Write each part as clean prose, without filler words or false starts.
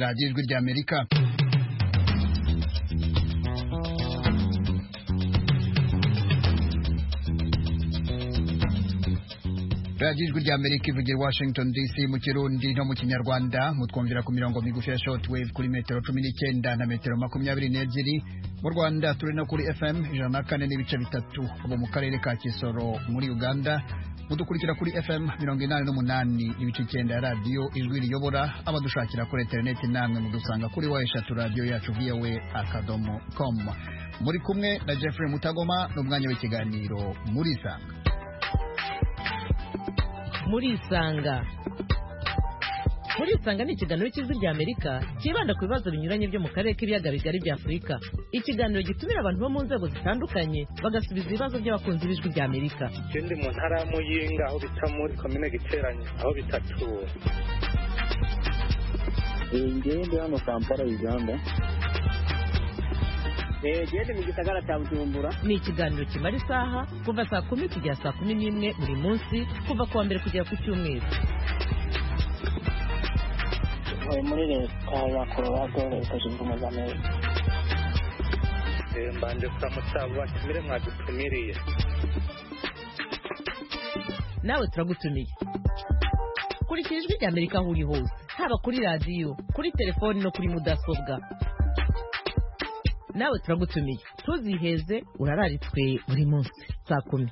radiyo ijwi ry'Amerika. radiyo ijwi ry'Amerika ivugira Washington DC mu Kirundi no mu Kinyarwanda, mutwumvira ku mirongo migufi ya shortwave kuri metero 19 na metero 22. Mu Rwanda turi no kuri FM 104.3 abo mu karere ka Kisoro muri Uganda. Mudukurikira kuri FM 88.9 ya radiyo ijwi riyobora. Abadushakira kuri internet namwe mudusanga kuri wayeshatu radiyo yacu voa.com. Muri kumwe na Jeffrey Mutagoma n'umwanya w'ikiganiro muri Isanga. Muri Isanga ni ikiganiro cy'ijwi ry'Amerika kibanda ku bibazo binyuranye byo mu karere k'ibiyaga bigari bya Afurika. Ikiganiro gitumira abantu bo mu nzego zitandukanye bagasubiza ibibazo by'abakunzi b'ijwi ry'Amerika. Ikindi mu ntara ya Muyinga aho bita muri komine Giteranye aho bitatuwe. Ngende hano Kampala Uganda. Gende mu gisagara cya Bujumbura. Ni ikiganiro kimara isaha kuva saa 10 kugera saa 11 buri munsi kuva kuwa mbere kugera ku cyumweru. Muri leta ya Colorado leta zunze ubumwe za Amerika. Mbanje kuramutsa batumire mwadutumiriye. Nawe turagutumiye. Kurikira ijwi ry'Amerika aho uri hose, haba kuri radiyo, kuri telefoni no kuri mudasobwa. Nawe turagutumiye. Tuziheze urararitswe buri munsi saa 10.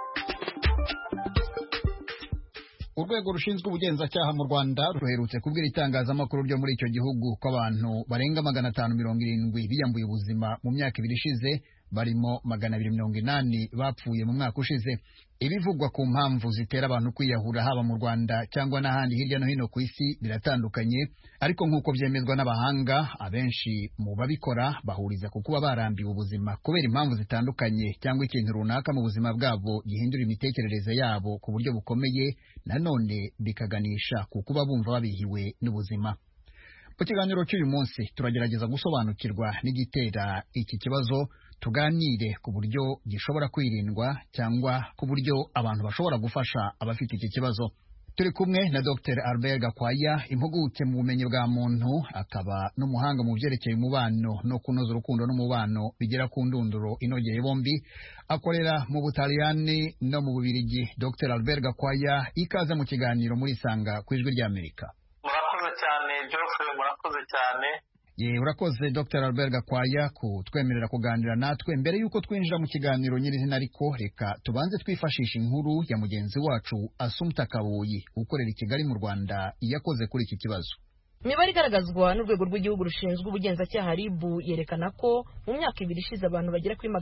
Urwego rushinzwe ubugenzacyaha mu Rwanda ruherutse kubwira itangazamakuru ryo muri icyo gihugu ko abantu barenga 570 biyambuye ubuzima mu myaka 2 ishize, barimo 280 bapfuye mu mwaka ushize. Ibivugwa ku mpamvu zitera abantu kwiyahura haba mu Rwanda cyangwa n'ahandi hirya no hino ku isi biratandukanye, ariko nk'uko byemezwa n'abahanga, abenshi mu babikora bahuriza ku kuba barambiwe ubuzima kubera impamvu zitandukanye cyangwa ikintu runaka mu buzima bwabo gihindura imitekerereze yabo ku buryo bukomeye, nanone bikaganisha ku kuba bumva babihiwe n'ubuzima. Mu kiganiro cy'uyu munsi turagerageza gusobanukirwa n'igitera iki kibazo, tuganire ku buryo gishobora kwirindwa cyangwa ku buryo abantu bashobora gufasha abafite iki kibazo. Turi kumwe na Dr. Albert Gakwaya, impuguke mu bumenyi bwa muntu, akaba n'umuhanga mu byerekeye umubano no kunoza urukundo n'umubano bigera ku ndunduro inogeye bombi. Akorera mu Butaliyani no mu Bubiligi. Dr. Albert Gakwaya, ikaze mu kiganiro muri Isanga ku ijwi ry'Amerika. Murakoze cyane Geoffrey, murakoze cyane. Urakoze Dr. Albert Gakwaya kutwemerera kuganira natwe. Mbere yuko twinjira mu kiganiro nyirizina ariko reka tubanze twifashisha inkuru ya mugenzi wacu Assumpta Kabuyi ukorera i Kigali mu Rwanda yakoze kuri iki kibazo. Imibare igaragazwa n'urwego rw'igihugu rushinzwe ubugenzacyaha RIB yerekana ko mu myaka 2 ishize abantu bagera kuri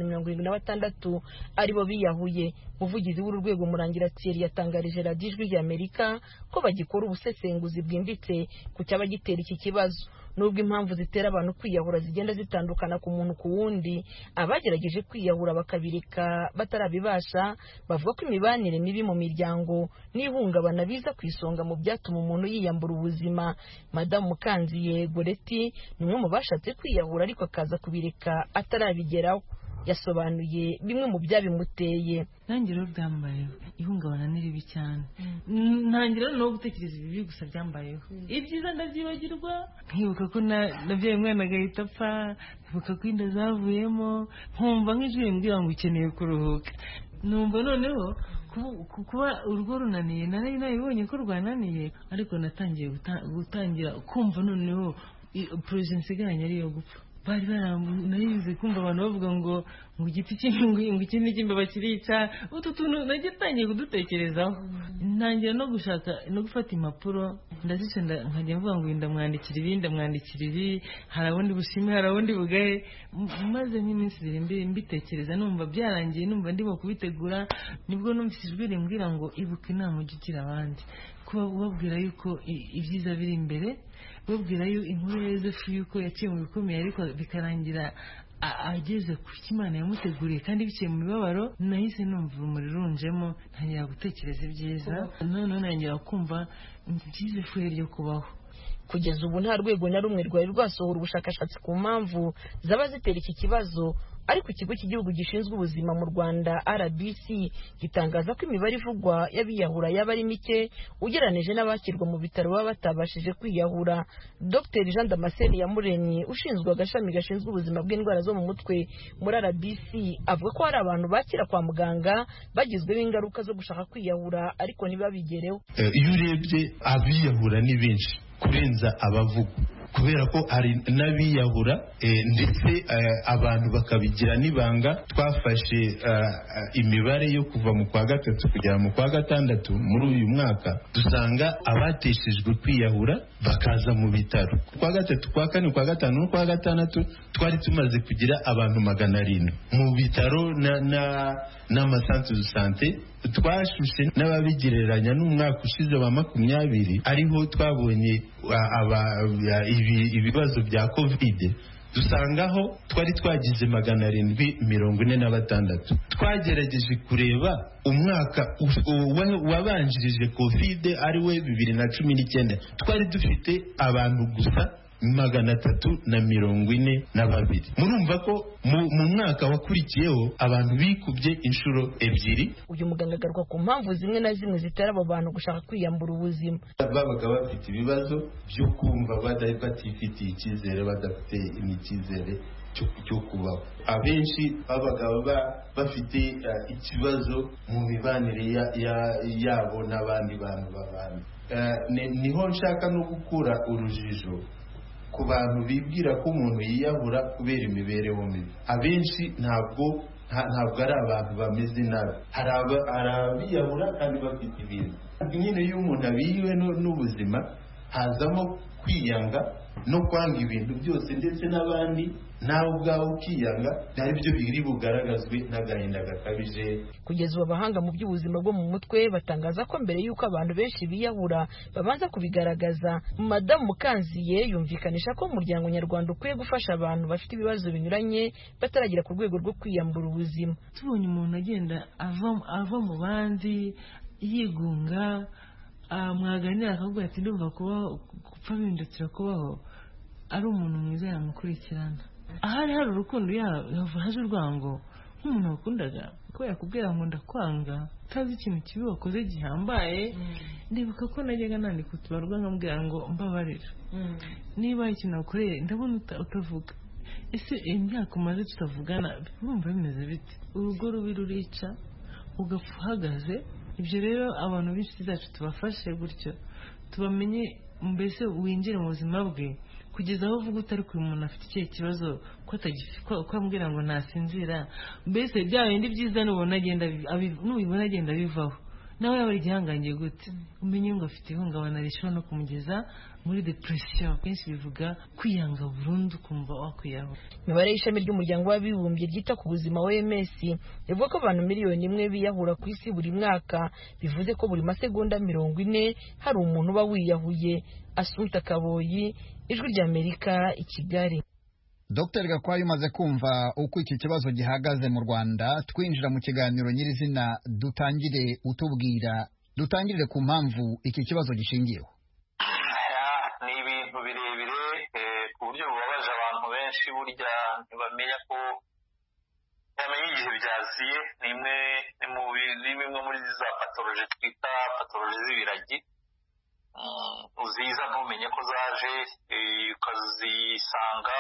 576 aribo biyahuye. Umuvugizi w'uru rwego Murangira Thierry yatangarije radiyo ijwi ry'Amerika ko bagikora ubusesenguzi bwimbitse ku cyaba gitera iki kibazo. Nubwo impamvu zitera abantu kwiyahura zigenda zitandukana ku muntu ku wundi, abagerageje kwiyahura bakabireka batarabibasha bavuga ko imibanire mibi mu miryango n'ihungabana biza kwisonga mu byatuma umuntu yiyambura ubuzima. Madame Mukanziye Goreti ni umwe mu bashatse kwiyahura ariko akaza kubireka atarabigeraho. Yasobanuye bimwe mu byabimuteye. Ntangiriro byambayeho ihungabana n'iribi cyane, ntangira no gutekereza ibibi gusa byambayeho. Ibyiza ndabyibagirwa, nkibuka ko nabyaye umwana agahita apfa, nkibuka ko inda zavuyemo, nkumva nk'ijwi rimbwira ngo ukeneye kuruhuka. Numva noneho kuba urugo runaniye, nari nabibonye ko rwananiye, ariko natangiye gutangira kumva noneho projet nsigaranye ariyo gupfa. Bari narize kumva abantu bavuga ngo igiti cy'ingungu ikindi cy'imbeba kirica. Utu tuntu nagitangiye kudutekerezaho, ntangira no gushaka no gufata impapuro ndazica nkajya mvuga ngo ndamwandikira ibi, hari abundi bushime, hari abundi bugaye. Maze nk'iminsi 2 mbitekereza, numva byarangiye, numva ndimo kubitegura, nibwo numvise ijwi rimbwira ngo ibuka inama ugira abandi, kuba ubabwira yuko ibyiza biri imbere, babwira inkuru ya Yozefu yuko yaciye mu bikomeye ariko bikarangira ageze ku Imana yamuteguriye kandi biciye mu mibabaro. Nahise numva urumuri runjemo, ntangira gutekereza ibyiza, none ntangira kumva ibyiza ifuhe ryo kubaho. Kugeza ubu nta rwego na rumwe rwari rwasohora ubushakashatsi ku mpamvu zaba zitera iki kibazo. ariko ikigo cy'igihugu gishinzwe ubuzima mu Rwanda RBC gitangaza ko imibare ivugwa y'abiyahura yaba ari mike ugereranije n'abakirwa mu bitaro baba batabashije kwiyahura. Dr Jean Damascene Iyamuremye ushinzwe agashami gashinzwe ubuzima bw'indwara zo mu mutwe muri RBC avuga ko hari abantu bakira kwa muganga bagizweho ingaruka zo gushaka kwiyahura ariko ntibabigereho. Iyo urebye abiyahura ni benshi kurenza abavuga, kubera ko hari n'abiyahura ndetse abantu bakabigira n'ibanga. Twafashe imibare yo kuva mu kwa gatatu kugera mu kwa gatandatu muri uyu mwaka, dusanga abateshejwe kwiyahura bakaza mu bitaro. Kwa gatatu, kwa kane, kwa gatanu no kwa gatandatu twari tumaze kugira abantu 700 mu bitaro n'amasantere de sante. Twashushe n'ababigereranya n'umwaka ushize wa 20 ariho twabonye ibibazo bya covid, dusangaho twari twagize 746. Twagerageje kureba umwaka wabanjirije covid ari we 2019, twari dufite abantu gusa 342. Murumva ko mu mwaka wakurikiyeho abantu bikubye inshuro 2. Uyu muganga agaruka ku mpamvu zimwe na zimwe zitera abo bantu gushaka kwiyambura ubuzima. Babaga bafite ibibazo byo kumva batifitiye icyizere, badafite icyizere cyo kubaho. Abenshi babaga bafite ikibazo mu mibanire yabo n'abandi bantu babana. Niho nshaka no gukura urujijo ku bantu bibwira ko umuntu yiyahura kubera imibereho mibi. Abenshi ntabwo ari abantu bameze nabi. Hari abiyahura kandi bafite ibintu. Nyine iyo umuntu abiyiwe n'ubuzima hazamo kwiyanga no kwanga ibintu byose ndetse n'abandi, nawe ubwawe ukiyanga, ari byo biri bugaragazwe n'agahinda gakabije. Kugeza ubu abahanga mu by'ubuzima bwo mu mutwe batangaza ko mbere y'uko abantu benshi biyahura babanza kubigaragaza. Madamu Mukanziye yumvikanisha ko umuryango nyarwanda ukwiye gufasha abantu bafite ibibazo binyuranye bataragera ku rwego rwo kwiyambura ubuzima. Tubonye umuntu agenda ava mu bandi yigunga, mwaganira akavuga ati ndumva gupfa bindutira kubaho, ari umuntu mwiza yamukurikirana. Ahari hari urukundo haje urwango nk'umuntu wakundaga ko yakubwira ngo ndakwanga utazi ikintu kibi wakoze gihambaye. Ndibuka ko najyaga nandika utubarwa nkamubwira ngo mbabarira, niba ikintu wakoreye ndabona utavuga, ese imyaka umaze tutavugana bumva bimeze bite? Urugo rubi rurica ugapfa uhagaze. Ibyo rero abantu b'inshuti zacu tubafashe gutyo, tubamenye mbese winjire mu buzima bwe kugeza aho uvuga utari ku muntu afite ikihe kibazo ko ambwira ngo nasinzira. Mbese bya bindi byiza nubibona agenda bivaho, nawe yaba ari igihangange gute umenye ngo afite ihungabana rishobora no kumugeza muri depression. Kenshi bivuga kwiyanga burundu kumva wakwiyahura. Imibare y'ishami ry'umuryango w'abibumbye ryita ku buzima OMS ivuga ko abantu 1 miliyoni biyahura ku isi buri mwaka, bivuze ko buri masegonda 40 hari umuntu uba wiyahuye. Asumta Kaboyi, Ijwi ry'Amerika, i Kigali. Dr Gakwaya, umaze kumva uko iki kibazo gihagaze mu Rwanda, twinjira mu kiganiro nyirizina. Dutangirire ku mpamvu iki kibazo gishingiyeho. Ni ibintu birebire ku buryo bubabaje abantu benshi, burya ntibamenya ko bamenya igihe byaziye. Ni imwe muri za patoloji twita patoloji z'ibiragi. Uziza ntumenye ko zaje, ukazisanga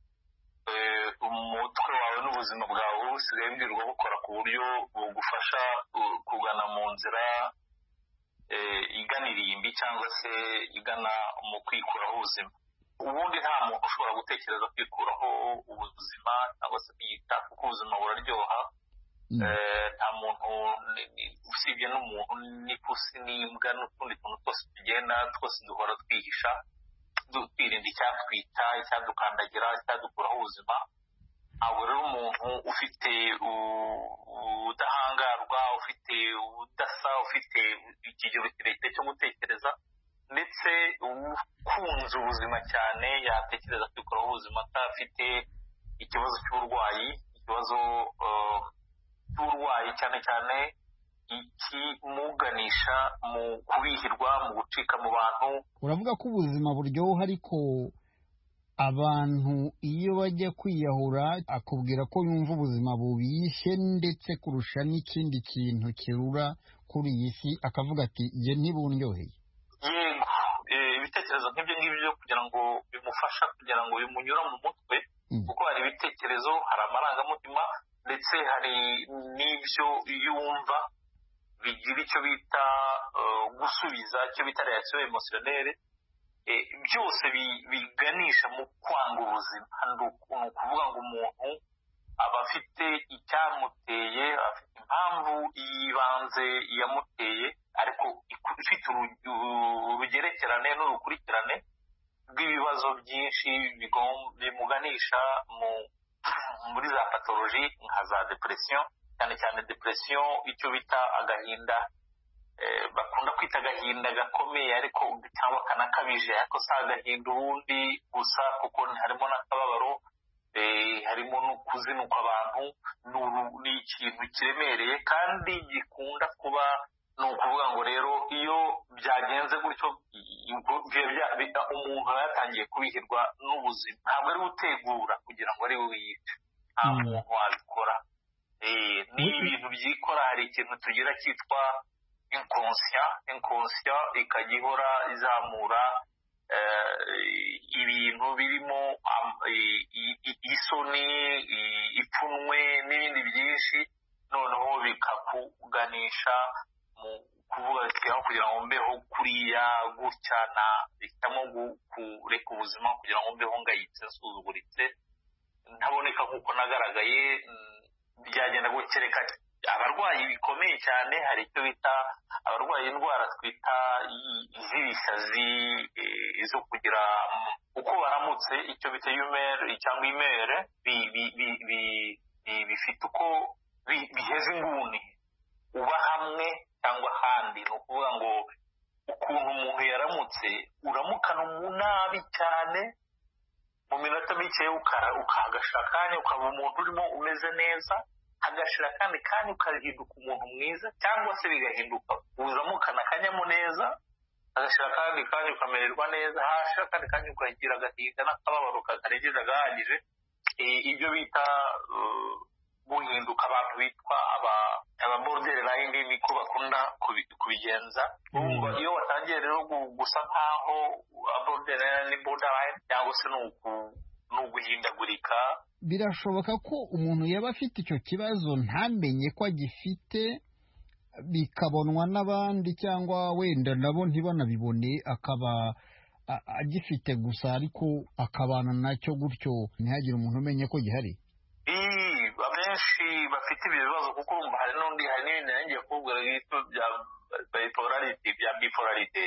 umutwe wawe n'ubuzima bwawe busigaye bwirirwa bukora ku buryo bugufasha kugana mu nzira igana irimbi cyangwa se igana mu kwikuraho ubuzima. Ubundi nta muntu ushobora gutekereza kwikuraho ubuzima cyangwa se kwiyita, kuko ubuzima buraryoha. Nta muntu usibye n'umuntu n'ipusi n'imbwa n'utundi tuntu twose tugenda twose duhora twihisha twirinda icyatwita, icyadukandagira, icyadukuraho ubuzima. Abo rero umuntu ufite ubudahangarwa, ufite ubudasa, ufite ikigero kirekire cyo gutekereza ndetse ukunze ubuzima cyane, yatekereza kwikuraho ubuzima atafite ikibazo cy'uburwayi, ikibazo cy'uburwayi cyane cyane ikimuganisha mu kubihirwa, mu gucika mu bantu. Uravuga ko ubuzima buryoha ariko abantu iyo bajya kwiyahura akubwira ko yumva ubuzima bubishye ndetse kurusha n'ikindi kintu kirura kuri iyi si, akavuga ati njye ntibundyoheye. Yego, ibitekerezo nk'ibyo ngibyo kugira ngo bimufasha kugira ngo bimunyura mu mutwe, kuko hari ibitekerezo, hari amarangamutima ndetse hari n'ibyo yumva bigira icyo bita gusubiza, icyo bita reaction émotionnelle, byose biganisha mu kwanga ubuzima. Ni ukuvuga ngo umuntu aba afite icyamuteye, afite impamvu y'ibanze yamuteye, ariko ifite urugerekerane n'urukurikirane rw'ibibazo byinshi bimuganisha muri za patoloji nka za depression, cyane cyane depression icyo bita agahinda, bakunda kwita agahinda gakomeye ariko cyangwa kanakabije, ariko si agahinda ubundi gusa, kuko harimo n'akababaro, harimo no kuzinukwa abantu. Ni ikintu kiremereye kandi gikunda kuba, ni ukuvuga ngo rero iyo byagenze gutyo umuntu yatangiye kubihirwa n'ubuzima, ntabwo ari gutegura kugira ngo ari we wiyice, nta muntu wabikora. Ni ibintu byikora. Hari ikintu tugira cyitwa inconscient ikajya ihora izamura ibintu birimo isoni, ipfunwe n'ibindi byinshi, noneho bikakuganisha mu kuvuga ati aho kugira ngo mbeho kuriya gutya, hitamo kureka ubuzima kugira ngo mbeho ngayitse, nsuzuguritse, ntaboneka nk'uko nagaragaye. Byagenda gukereka abarwayi bikomeye cyane. Hari icyo bita abarwaye indwara twita z'ibisazi, zo kugira uko baramutse, icyo bita humere cyangwa imere, bifite uko biheza inguni, uba hamwe cyangwa ahandi. Ni ukuvuga ngo ukuntu umuntu yaramutse, uramukana nabi cyane, mu minota mike ukahagashira akanya ukaba umuntu urimo umeze neza, hagashira akandi kanya ukahinduka umuntu mwiza, cyangwa se bigahinduka uramukana akanyamuneza, hagashira akandi kanya ukamererwa neza, hashira akandi kanya ukagira agahinda n'akababaro kakarengeje agahagije. Ibyo bita guhinduka. Abantu bitwa aba borderline niko bakunda kubigenza. Iyo watangiye rero gusa nkaho borderline cyangwa se ni uguhindagurika. Birashoboka ko umuntu yaba afite icyo kibazo ntamenye ko agifite, bikabonwa n'abandi cyangwa wenda nabo ntibanabibone, akaba agifite gusa ariko akabana nacyo gutyo ntihagire umuntu umenya ko gihari. Abenshi bafite ibi bibazo, kuko hari n'ibindi nanjye kubwira bya bipolarite.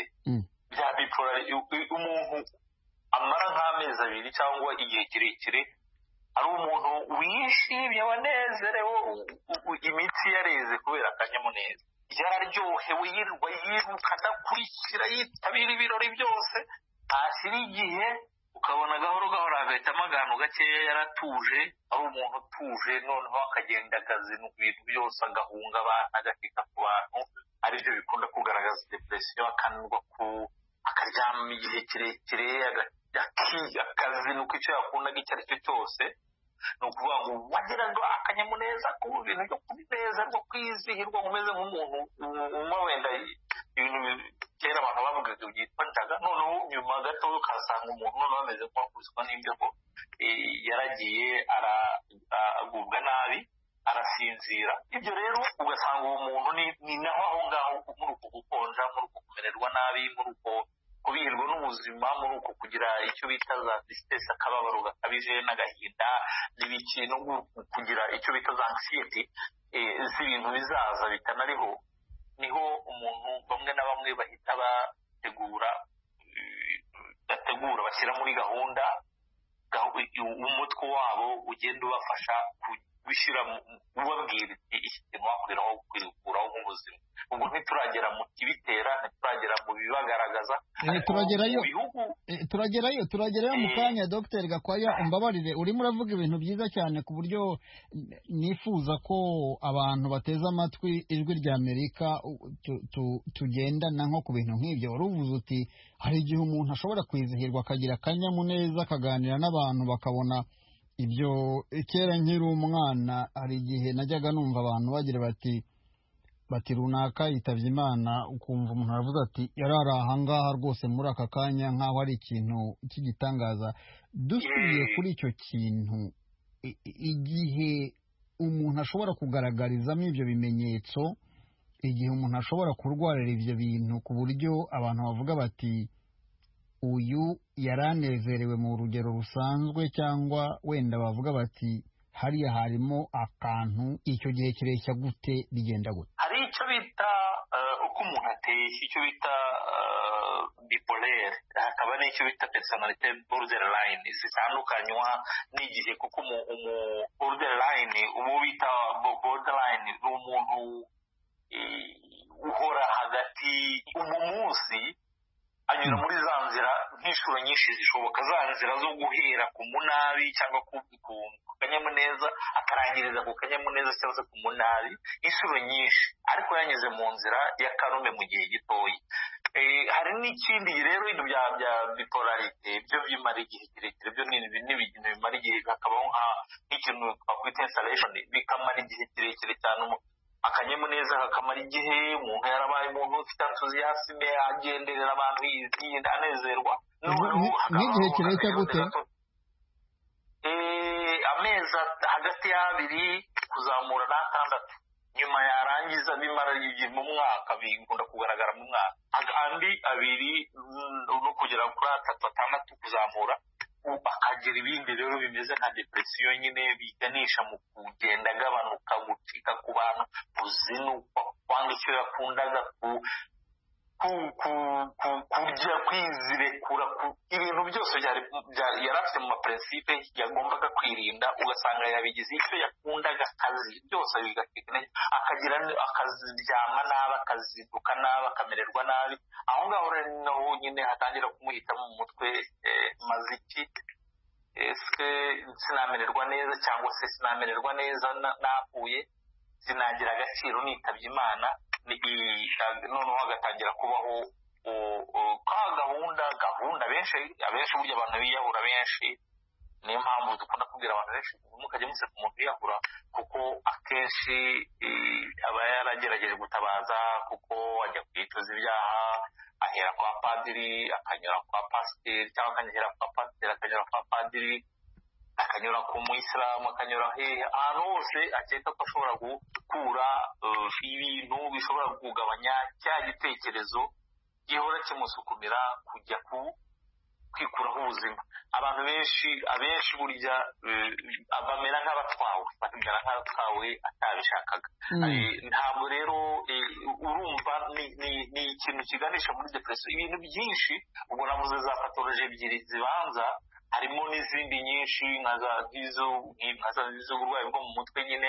Umuntu amara nk'amezi abiri cyangwa igihe kirekire ari umuntu wishimye, wanezerewe, imitsi yareze kubera akanyamuneza, yararyohewe, yirirwa yiruka, adakurikira, yitabira ibirori byose. Hashira igihe ukabona gahoro gahoro agahitamo akantu gakeya, yaratuje, ari umuntu utuje, noneho akagenda akazinuka ibintu byose, agahunga abantu, agakika ku bantu. Aribyo bikunda kugaragaza depression, akananirwa akaryama igihe kirekire, akazinuka icyo yakundaga icyo ari cyo cyose. Ni ukuvuga ngo wageraga akanyamuneza ku bintu byo kunezerwa, kwizihirwa, umeze nk'umuntu umwe wenda ibintu kera abantu bavugaga byitwa njaga, noneho nyuma gato ukasanga umuntu noneho ameze nk'uwakubiswa n'imbeho, yaragiye agubwa nabi, arasinzira. Ibyo rero ugasanga uwo muntu ni naho aho ngaho, muri uko gukonja, muri uko kumererwa nabi, muri uko kubihirwa n'ubuzima, muri uko kugira icyo bita za tristesse, akababaro gakabije n'agahinda n'ibiki, no kugira icyo bita za anxiety z'ibintu bizaza bitanariho, niho umuntu bamwe na bamwe bahita bategura bashyira muri gahunda, umutwe wabo ugenda ubafasha gushyira ubabwira iki kintu wakwiraho kwikuraho nk'ubuzima. Ubwo ntituragera mu kibitera, ntituragera mu bibagaragaza, turagerayo. Mu bihugu turagerayo mu kanya. Dr Gakwaya, umbabarire, urimo uravuga ibintu byiza cyane ku buryo nifuza ko abantu bateze amatwi ijwi rya Amerika tugendana nko ku bintu nk'ibyo. Uruvuze uti hari igihe umuntu ashobora kwizihirwa akagira akanyamuneza akaganira n'abantu bakabona ibyo. Kera nkiri umwana hari igihe najyaga numva abantu bagira bati runaka yitabye Imana, ukumva umuntu aravuze ati yarari ahangaha rwose muri aka kanya nk'aho ari ikintu cy'igitangaza. Dusubiye kuri icyo kintu, igihe umuntu ashobora kugaragarizamo ibyo bimenyetso, igihe umuntu ashobora kurwarira ibyo bintu ku buryo abantu bavuga bati uyu yaranezerewe mu rugero rusanzwe, cyangwa wenda bavuga bati hariya harimo akantu, icyo gihe kireshya gute, bigenda gute? Hari icyo bita uko umuntu ateye, icyo bita bipolaire, hakaba n'icyo bita personality borderline. Zitandukanywa n'igihe, kuko borderline, ubu bita borderline ni umuntu uhora hagati munsi, anyura muri za nzira nk'inshuro nyinshi zishoboka, za nzira zo guhera ku munabi cyangwa ku kanyamuneza akarangiriza ku kanyamuneza cyangwa se ku munabi inshuro nyinshi, ariko yanyuze mu nzira ya karume mu gihe gitoya. Hari n'ikindi rero, ibintu bya bipolarite byo bimara igihe kirekire, byo ni ibintu bimara igihe, hakabaho nk'ikintu twakwita installation, bikamara igihe kirekire cyane. Akanyamuneza kakamara igihe, umuntu yarabaye umuntu ufite enthusiasme, agenderera abantu yinda anezerwa. N'igihe kireshya gute? Amezi hagati y'2 kuzamura n'6, nyuma yarangiza bimara igihe mu mwaka, bikunda kugaragara mu mwaka. Andi 2 no kugera kuri 3, 6 kuzamura, bakagira ibindi rero bimeze nka depression nyine, biganisha mu kugenda agabanuka, gucika ku bantu, kuzinukwa, kwanga icyo yakundaga, kurya, kwizirekura, ibintu byose yari afite mu maprincipe yagombaga kwirinda, ugasanga yabigize icyo yakundaga, akazi byose bigatekana, akaziryama nabi, akazinduka nabi, akamererwa nabi. Aho ngaho rero nyine hatangira kumuhita mu mutwe, maziki, ese sinamererwa neza, cyangwa se sinamererwa neza napfuye, sinagira agaciro nitabye Imana. Noneho hagatangira kubaho gahunda benshi burya abantu biyahura benshi. Niyo mpamvu dukunda kubwira abantu benshi mukajya museka umuntu yiyahura, kuko akenshi aba yaragerageje gutabaza, kuko ajya kwituza ibyaha, ahera kwa padiri, akanyura kwa pasiteri, cyangwa akanyura kwa pasiteri, akanyura kwa padiri, akanyura ku muyisilamu, akanyura ahantu hose akeka ko ashobora gukura ibintu bishobora kugabanya cya gitekerezo gihora kimusukumira kujya kwikuraho ubuzima. Abantu abenshi burya bamera nk'abatwawe atabishakaga. Ntabwo rero urumva ni ikintu kiganisha muri depression. Ibintu byinshi, ubwo navuze za pathology 2 zibanza, harimo n'izindi nyinshi nka za z'uburwayi bwo mu mutwe nyine.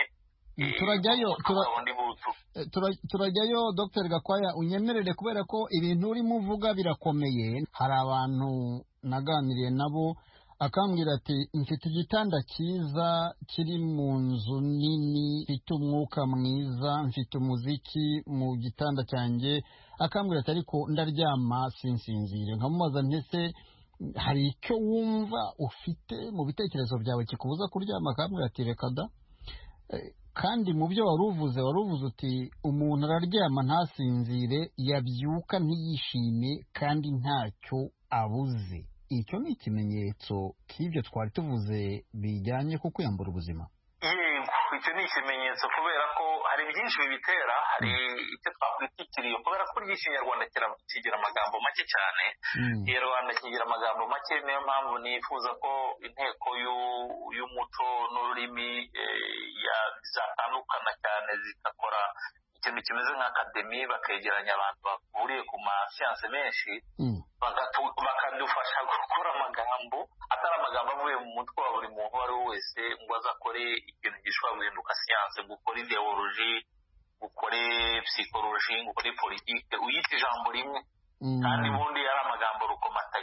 turajyayo Dr Gakwaya, unyemerere, kubera ko ibintu urimo uvuga birakomeye. Hari abantu naganiriye nabo akambwira ati mfite igitanda cyiza kiri mu nzu nini, mfite umwuka mwiza, mfite umuziki mu gitanda cyanjye, akambwira ati ariko ndaryama sinsinzire. Nkamubaza ntese hari icyo wumva ufite mu bitekerezo byawe kikubuza kuryama? Akambwira ati reka da. Kandi mu byo waruvuze uti umuntu araryama ntasinzire, yabyuka ntiyishime kandi ntacyo abuze. Icyo ni ikimenyetso k'ibyo twari tuvuze bijyanye ku kwiyambura ubuzima. Icyo ni ikimenyetso, kubera ko hari byinshi bibitera. Hari icyo twakwita ikiriyo, kubera ko ikinyarwanda kigira amagambo make cyane. Ikinyarwanda kigira amagambo make, niyo mpamvu nifuza ko inteko y'umuco n'ururimi zatandukana cyane, zigakora ikintu kimeze nka akademi, bakegeranya abantu bahuriye ku masiyanse menshi, bakadufasha gukora amagambo atari amagambo avuye mu mutwe wa buri muntu uwo ari we wese, ngo azakore ikintu gishobora guhinduka siyanse, gukora ideoloji, gukore psychology, gukore politike, uyita ijambo rimwe kandi ubundi ari amagambo rukomatanyo.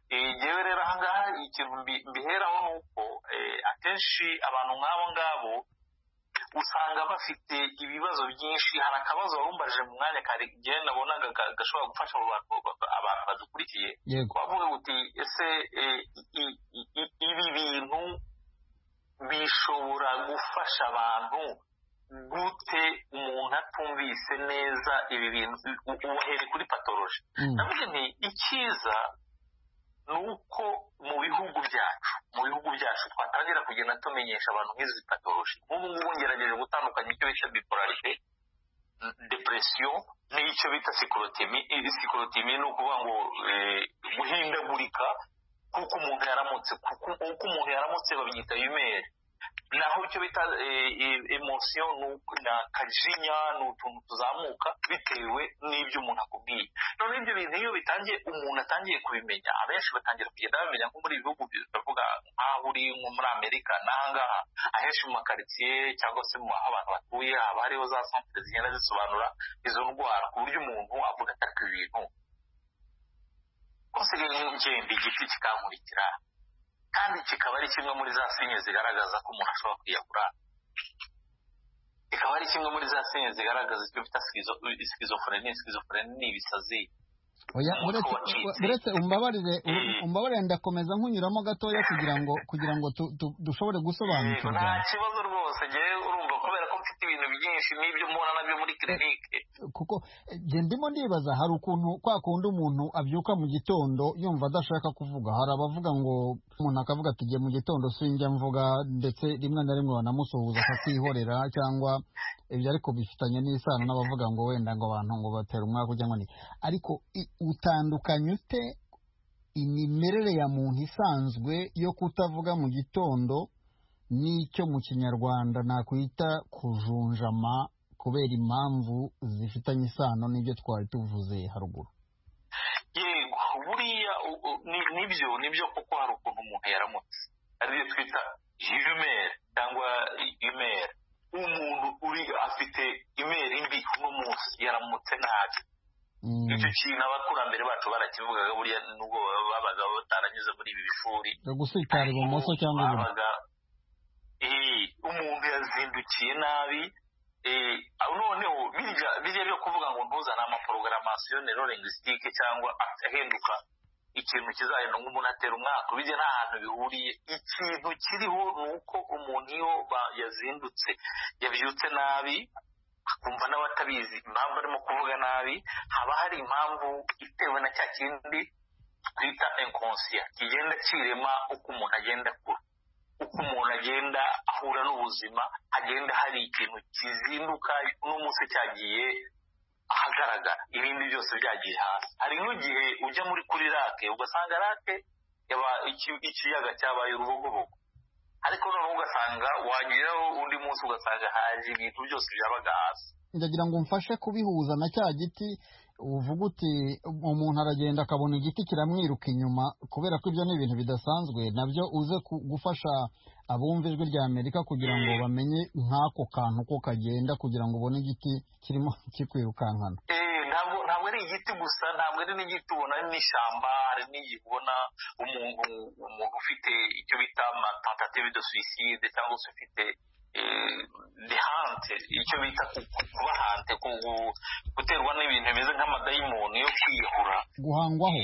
yewe rero ahangaha ikintu mbiheraho ni uko akenshi abantu nk'abo ngabo usanga bafite ibibazo byinshi. Hari akabazo warumbaje mu mwanya kare igihe nabonaga gashobora gufasha abantu badukurikiye, bavuga uti ese ibi bintu bishobora gufasha abantu gute umuntu atumvise neza ibi bintu uhere kuri patoloji. navuze nti icyiza ni uko mu bihugu byacu twatangira kugenda tumenyesha abantu nk'izi patoloji. nk'ubu ngubu ngerageje gutandukanya icyo bita bipolarite, depression n'icyo bita sikorotimi. Sikorotimi ni ukuvuga ngo guhindagurika kuko umuntu yaramutse babyita humeur. naho icyo bita emotion na kajinya ni utuntu tuzamuka bitewe n'ibyo umuntu akubwiye. none ibyo bintu iyo bitangiye umuntu atangiye kubimenya, abenshi batangira kugenda bamenya nko muri ibihugu bavuga nk'aho uri nko muri Amerika n'ahangaha ahenshi mu makaritsiye cyangwa se mu aho abantu batuye haba hariho za santere zigenda zisobanura izo ndwara ku buryo umuntu avuga atari ibintu kose ngenda igiti kikankurikira, kandi kikaba ari kimwe muri za sinye zigaragaza ko umuntu ashobora kwiyahura. Kikaba ari kimwe muri za sinye zigaragaza icyo bita schizophrenia. Schizophrenia ni ibisazi. uretse umbabarire ndakomeza nkunyuramo gatoya kugira ngo dushobore gusobanukirwa. Nta kibazo rwose, ngewe urumva kubera ko mfite ibintu byinshi n'ibyo mbona nabyo muri clinique. Kuko nge ndimo ndibaza, hari ukuntu kwa kundi umuntu abyuka mu gitondo yumva adashaka kuvuga. Hari abavuga ngo umuntu akavuga ati mu gitondo sinjya mvuga, ndetse rimwe na rimwe banamusuhuza akakwihorera, cyangwa ibyo ariko bifitanye n'isano n'abavuga ngo wenda ngo abantu ngo batera umwaka ujya ngo ni. Ariko utandukanye ute imimerere ya muntu isanzwe yo kutavuga mu gitondo n'icyo mu kinyarwanda nakwita kujunjama kubera impamvu zifitanye isano n'ibyo twari tuvuze haruguru? Yego, buriya nibyo kuko hari ukuntu umuntu yaramutse, ariyo twita humeur cyangwa humeur. Umuntu afite humeur mbi uno munsi, yaramutse nabi. icyo kintu abakurambere bacu barakivugaga, buriya nubwo babaga bataranyuze muri ibi bifuri gusitara ibumoso cyangwa iburyo. Umuntu yazindukiye nabi, noneho bijya byo kuvuga ngo ntuzane amaporogaramasiyo neurolinguistique cyangwa ahinduka ikintu kizagenda nk'umuntu atera umwaka, bijya nta hantu bihuriye. ikintu kiriho ni uko umuntu iyo yazindutse yabyutse nabi akumva n'abatabizi impamvu arimo kuvuga nabi, haba hari impamvu itewe na cya kindi twita inconscient kigenda kirema uko umuntu agenda akura, uko umuntu agenda ahura n'ubuzima, agenda hari ikintu kizinduka n'umunsi cyagiye ahagaragara, ibindi byose byagiye hasi. hari nk'igihe ujya kuri rake ugasanga rake yaba ikiyaga cyabaye urubogobogo, ariko noneho ugasanga wageraho undi munsi ugasanga haje ibintu byose byabaga hasi. ndagira ngo mfashe kubihuza na cya giti uvuga uti umuntu aragenda akabona igiti kiramwiruka inyuma, kubera ko ibyo ni ibintu bidasanzwe. nabyo uze gufasha abumva ijwi rya Amerika kugira ngo bamenye nk'ako kantu ko kagenda, kugira ngo ubone igiti kirimo kikwirukankana. Ntabwo ari igiti gusa, ntabwo ari n'igiti ubona, ari n'ishyamba. hari n'igihe ubona umuntu ufite icyo bita tentative de suicide, cyangwa se ufite dehante, icyo bita kuba hante, guterwa n'ibintu bimeze nk'amadayimoni yo kwiyahura, guhangwaho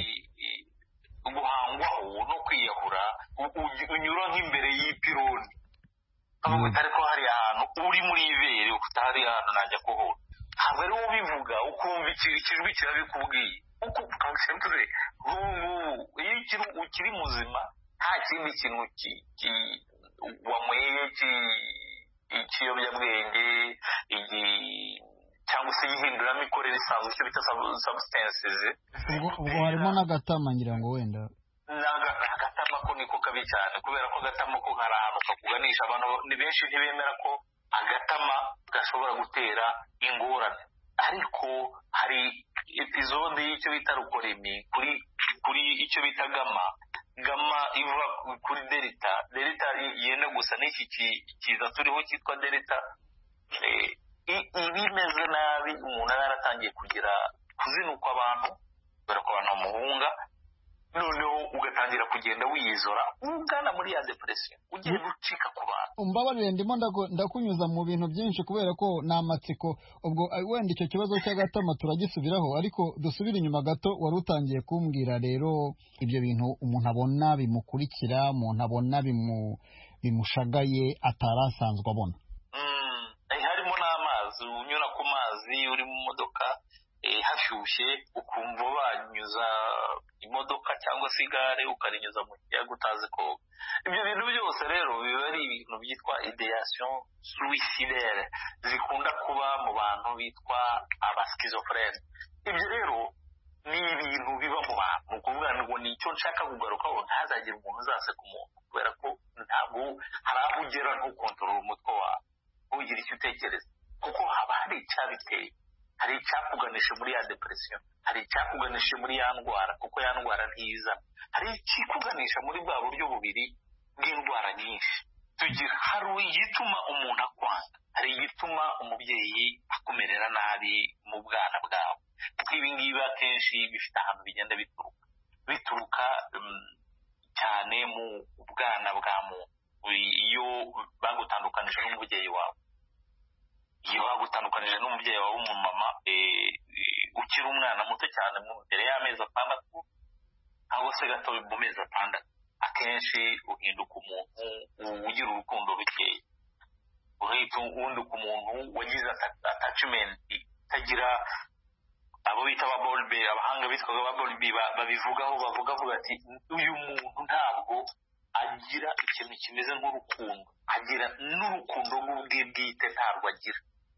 no kwiyahura. unyura nk'imbere y'ipironi ukavuga utari ko hari ahantu uri muri ibere, utari ahantu najya kuhura. ntabwo ari wowe ubivuga, ukumva ikijwi kirabikubwiye. uko ukamushakire iyo ukiri muzima, nta kindi kintu wanyweye ikiyobyabwenge cyangwa se gihinduramikorere isanzwe, icyo bita substances. ubwo harimo n'agatama, ngira ngo wenda agatama ko niko kabi cyane, kubera ko agatama ko hari ahantu kakuganisha. abantu ni benshi ntibemera ko agatama gashobora gutera ingorane, ariko hari episode y'icyo bita rukoremi kuri icyo bita gama iva kuri delta yenda gusa n'iki kiza turiho cyitwa delta. ibimeze nabi umuntu yaratangiye kuzinukwa abantu, kubera ko abantu bamuhunga. noneho ugatangira kugenda wiyizora ugana muri ya depression ugenda ucika ku bantu. Umbabarire ndimo ndakunyuza mu bintu byinshi kubera ko ni amatsiko. Ubwo wenda icyo kibazo cy'agatama turagisubiraho, ariko dusubire inyuma gato. Wari utangiye kumbwira rero ibyo bintu umuntu abona bimukurikira, umuntu abona bimushagaye atarasanzwe abona. Harimo n'amazi, unyura ku mazi uri mu modoka hashyushye ukumva banyuza imodoka cyangwa se igare ukarinyuza mu kiyaga utazi koga. Ibyo bintu byose rero biba ari ibintu byitwa ideation suicidaire zikunda kuba mu bantu bitwa abaskizofrene. Ibyo rero ni ibintu biba mu bantu, ni ukuvuga ngo ni icyo nshaka kugarukaho, ntazagire umuntu uzaseka umuntu, kubera ko ntabwo hari aho ugera ntukontorora umutwe wawe ntugire icyo utekereza, kuko haba hari icyabiteye, hari icyakuganisha muri ya depression, hari icyakuganisha muri ya ndwara, kuko ya ndwara ntiza, hari ikikuganisha muri bwa buryo bubiri bw'indwara nyinshi tugira. Hari igituma umuntu akwanga, hari igituma umubyeyi akumerera nabi mu bwana bwawe. Ibi ngibi akenshi bifite ahantu bigenda bituruka cyane mu bwana bwa muntu. Iyo bagutandukanije n'umubyeyi wawe, iyo bagutandukanije n'umubyeyi wawe w'umumama ukiri umwana muto cyane, mbere y'amezi 6 cyangwa se gato mu mezi 6, akenshi uhinduka umuntu ugira urukundo rukeya, uhinduka umuntu wagize attachment itagira. Abo bita ababolbe, abahanga bitwaga ababolbe babivugaho, bavuga ati uyu muntu ntabwo agira ikintu kimeze nk'urukundo, agira n'urukundo rw'ubwe bwite ntabwo agira.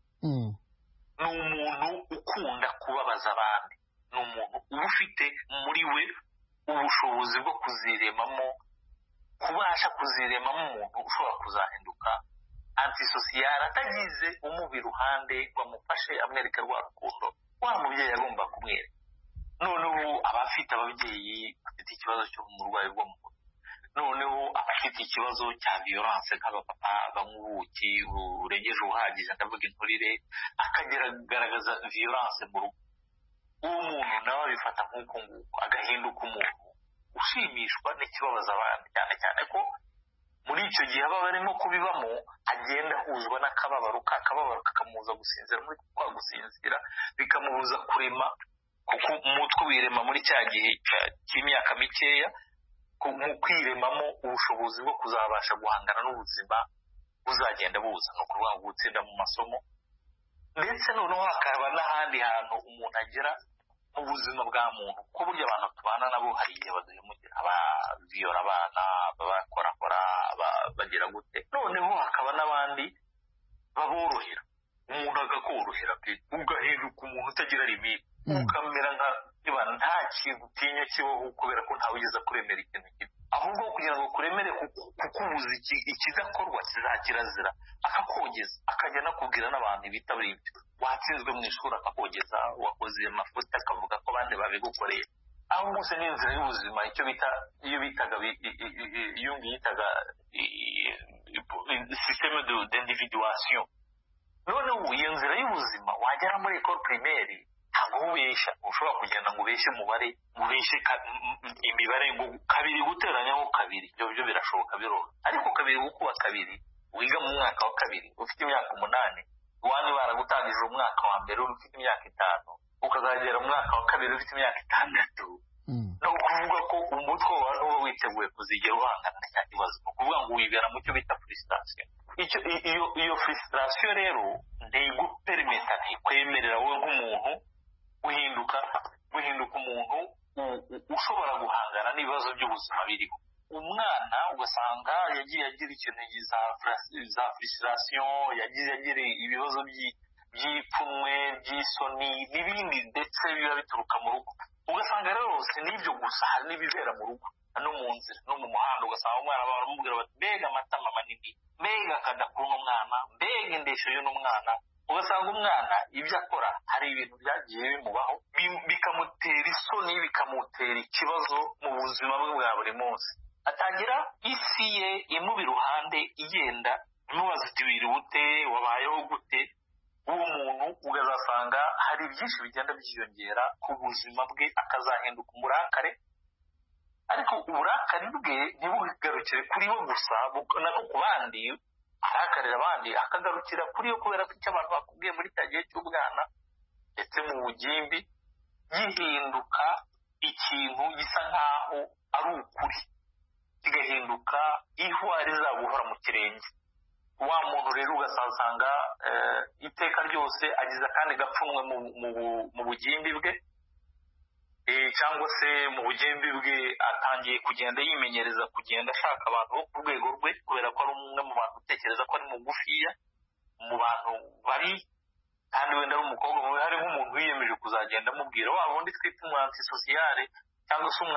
Ni umuntu ukunda kubabaza abandi, ni umuntu uba ufite muri we ubushobozi bwo kuziremamo, kubasha kuziremamo umuntu ushobora kuzahinduka antisosiyal, atagize umubi iruhande wamufashe amwereka rwa rukundo wa mubyeyi agomba kumwereka. Noneho abafite ababyeyi bafite ikibazo cy'uburwayi bwo mu mutwe, noneho abafite ikibazo cya violence nk'abapapa banywa ubuki burengeje ubuhagije, ndavuga inturire, akagaragaza violence mu rugo, uwo muntu nawe abifata nk'uko nguko, agahinduka umuntu ushimishwa n'ikibabaza abandi, cyane cyane ko muri icyo gihe aba barimo kubibamo agenda ahuzwa n'akababaro, kakababaro kakamubuza gusinzira, muri kwa gusinzira bikamubuza kurema, kuko umutwe wirema muri cya gihe cy'imyaka mikeya, mu kwiremamo ubushobozi bwo kuzabasha guhangana n'ubuzima buzagenda buza, ni ukuvuga ngo gutsinda mu masomo. Ndetse noneho hakaba n'ahandi hantu umuntu agera mu buzima bwa muntu, kuko burya abantu tubana nabo hari igihe baduhemukira, abaviyora abana, bakorakora, bagira gute. Noneho hakaba n'abandi baborohera, umuntu agakorohera pe, ugahinduka umuntu utagira limite, ukamera nta kintu utinya kibaho, kubera ko ntawe ugeza kuremera ikintu kibi, ahubwo kugira ngo kuremere kukubuza ikidakorwa kizakirazira, akakogeza, akajya anakubwira n'abantu bitabiriye ibyo. Watsinzwe mu ishuri akakogeza, wakoze amafuti akavuga ko abandi babigukoreye. Aho hose ni inzira y'ubuzima, iyo bitaga Jung yitaga système d'individuation. Noneho iyo nzira y'ubuzima wagera muri école primaire, ntabwo ubeshya, ushobora kugenda ngo ubeshye umubare, ubeshye imibare ngo 2 guteranyaho 2, ibyo byo birashoboka biroro, ariko 2 gukuba 2 wiga mu mwaka wa 2 ufite imyaka 8, wani baragutangije umwaka wa mbere ufite imyaka 5, ukazagera mu mwaka wa 2 ufite imyaka 6. No kuvuga ko umutwe wawe uba witeguye kuzigera uhangana na cya kibazo, kuvuga ngo wibera mu cyo bita frustration. Iyo frustration rero ndigupermita, kwemerera wowe nk'umuntu guhinduka umuntu ushobora guhangana n'ibibazo by'ubuzima biriho. Umwana ugasanga yagiye agira ikintu za frustration, yagiye agira ibibazo by'ipfunwe, by'isoni n'ibindi, ndetse biba bituruka mu rugo. Ugasanga rero si n'ibyo gusa, hari n'ibibera mu rugo no mu nzira no mu muhanda. Ugasanga umwana baramubwira bati mbega amatama manini, mbega akadakuru n'umwana, mbega indeshyo y'umwana. Ugasanga umwana ibyo akora hari ibintu byagiye bimubaho bikamutera isoni, bikamutera ikibazo mu buzima bwe bwa buri munsi. Atangira isi ye imuba iruhande, igenda imubaza iti wiriwe ute, wabayeho gute. Uwo muntu ugazasanga hari byinshi bigenda byiyongera ku buzima bwe, akazahinduka umurakare, ariko uburakari bwe ntibugarukire kuri bo gusa nako ku bandi arakarira abandi akagarukira kuri yo kubera ko icyo abantu bakubwiye muri cya gihe cy'ubwana ndetse mu bugimbi gihinduka ikintu gisa nk'aho ari ukuri kigahinduka ihwa rizaguhora mu kirenge wa muntu rero ugasanga iteka ryose agize akandi gapfunwe mu bugimbi bwe cyangwa se mu bugimbi bwe atangiye kugenda yimenyereza kugenda ashaka abantu bo ku rwego rwe kubera ko ari umwe mu bantu utekereza ko ari mugufiya mu bantu bari kandi wenda ari umukobwa mubi hari nk'umuntu wiyemeje kuzagenda amubwira wa wundi twita umwanti sosiyale cyangwa se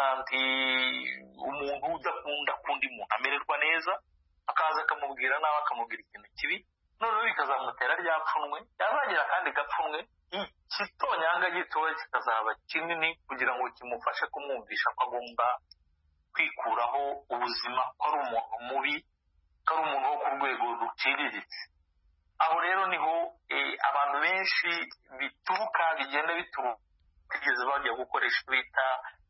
umuntu udakunda kundi muntu amererwa neza akaza akamubwira nawe akamubwira ikintu kibi noneho bikazamutera rya pfunwe yazagira akandi gapfunwe ikitonyanga gitoya kikazaba kinini kugira ngo kimufashe kumwumvisha ko agomba kwikuraho ubuzima ko ari umuntu mubi ko ari umuntu wo ku rwego ruciriritse aho rero niho abantu benshi bigenda bituruka bigeze bajya gukoresha bita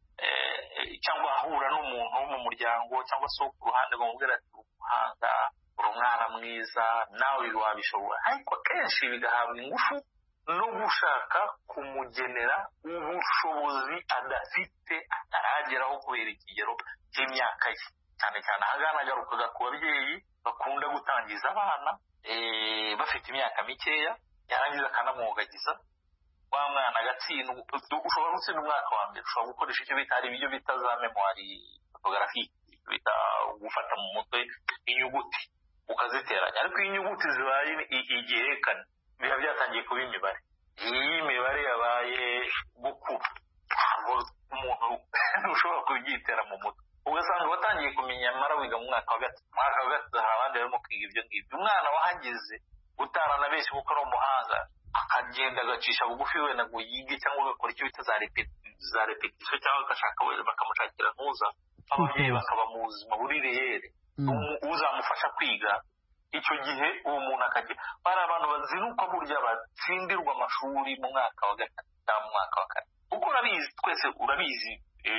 cyangwa ahura n'umuntu wo mu muryango cyangwa se wo ku ruhande bamubwira ati umuhanga uri umwana mwiza nawe wabishobora ariko akenshi bigahabwa ingufu no gushaka kumugenera ubushobozi adafite atarageraho kubera ikigero cy'imyaka ye cyane cyane ahagana agarukaga ku babyeyi bakunda gutangiza abana bafite imyaka mikeya yarangiza akanamwogagiza wa mwana agatsindwa ushobora gutsinda umwaka wa mbere ushobora gukoresha icyo bita hari ibyo bita za memoire photographique bita gufata mu mutwe inyuguti ukaziteranya ariko iyo inyuguti zibaye igihekane biba byatangiye kuba imibare iyi imibare yabaye gukura ntabwo umuntu ushobora kubyitera mu mutwe ugasanga watangiye kumenya amara wiga mu mwaka wa gatatu hari abandi barimo kwiga ibyo ngibyo umwana wahageze utarana benshi kuko ari umuhanga akagenda agacisha bugufi wenda ngo yige cyangwa agakora icyo bita za repetition cyangwa agashaka wenda bakamushakira ntuza ababyeyi bakaba mu buzima buri rehere uzamufasha kwiga icyo gihe uwo muntu akagira bari abantu bazinuka burya batsindirwa amashuri mu mwaka wa gatatu cyangwa mu mwaka wa kane kuko urabizi twese urabizi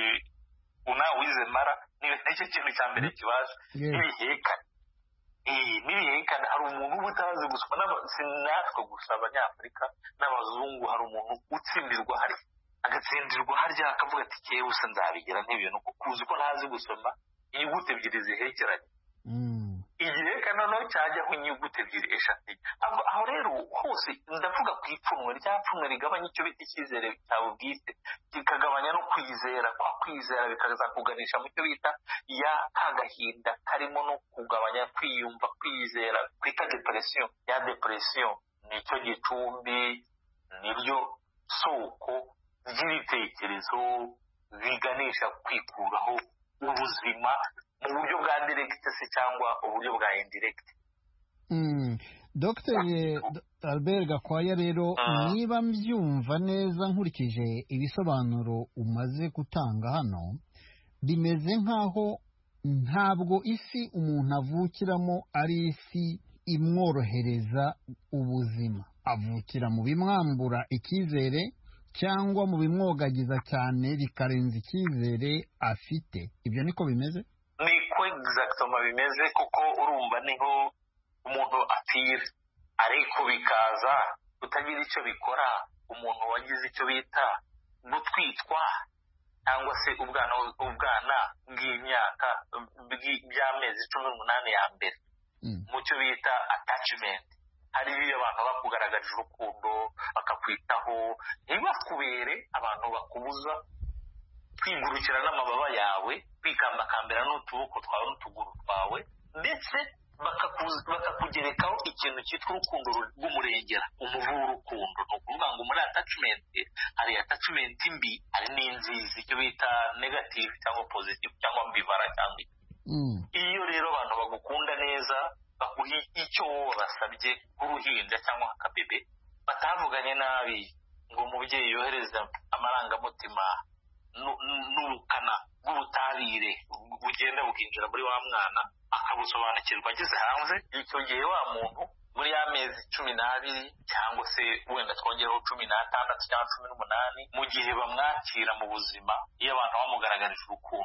unawe wize mara nicyo kintu cya mbere kibaje n'ibihekane n'ibihekane hari umuntu uba utazi gusoma si natwe gusa abanyafurika n'abazungu hari umuntu utsindirwa hari agatsindirwa harya akavuga ati kewe gusa nzabigira nk'ibintu kuko uzi ko ntazi gusoma inyuguti ebyiri zihekeranye igihekane noneho cyajyaho inyuguti ebyiri eshatu aho rero hose ndavuga ku ipfunwe rya pfunwe rigabanya icyo bita icyizere cyawe bwite kikagabanya no kwizera kwa kwizera bikazakuganisha mu cyo bita ya kagahinda karimo no kugabanya kwiyumva kwizera kwita depression ya depression nicyo gicumbi niryo soko ry'ibitekerezo biganisha kwikuraho ubuzima mu buryo bwa direct se cyangwa uburyo bwa indirect. Dr. Albert Gakwaya rero niba mbyumva neza nkurikije ibisobanuro umaze gutanga hano bimeze nkaho ntabwo isi umuntu avukiramo ari isi imworohereza ubuzima avukira mu bimwambura icyizere cyangwa mu bimwogagiza cyane bikarenza icyizere afite ibyo niko bimeze niko exactement bimeze kuko urumva niho umuntu apfira ariko bikaza utagira icyo bikora umuntu wagize icyo bita gutwitwa cyangwa se ubwana bw'imyaka by'amezi 18 ya mbere mu cyo bita attachment hari iyo abantu bakugaragarije urukundo bakakwitaho ntibakubere abantu bakubuza kwigurukira n'amababa yawe kwikambakambira n'utuboko twawe n'utuguru twawe ndetse bakakugerekaho ikintu cyitwa urukundo rw'umurengera umuvu w'urukundo ni ukuvuga ngo muri attachment hari attachment mbi hari n'inzizi icyo bita negative cyangwa positive cyangwa mbivara cyangwa iyo rero abantu bagukunda neza baguha icyo basabye nk'uruhinja cyangwa akabebe batavuganye nabi ngo umubyeyi yohereza amarangamutima n'ubukana bw'ubutabire bugenda bukinjira muri wa mwana akabusobanukirwa ageze hanze icyo gihe wa muntu muri y'amezi 12 cyangwa se wenda twongereho 16 cyangwa 18 mu gihe bamwakira mu buzima iyo abantu bamugaragarije urukundo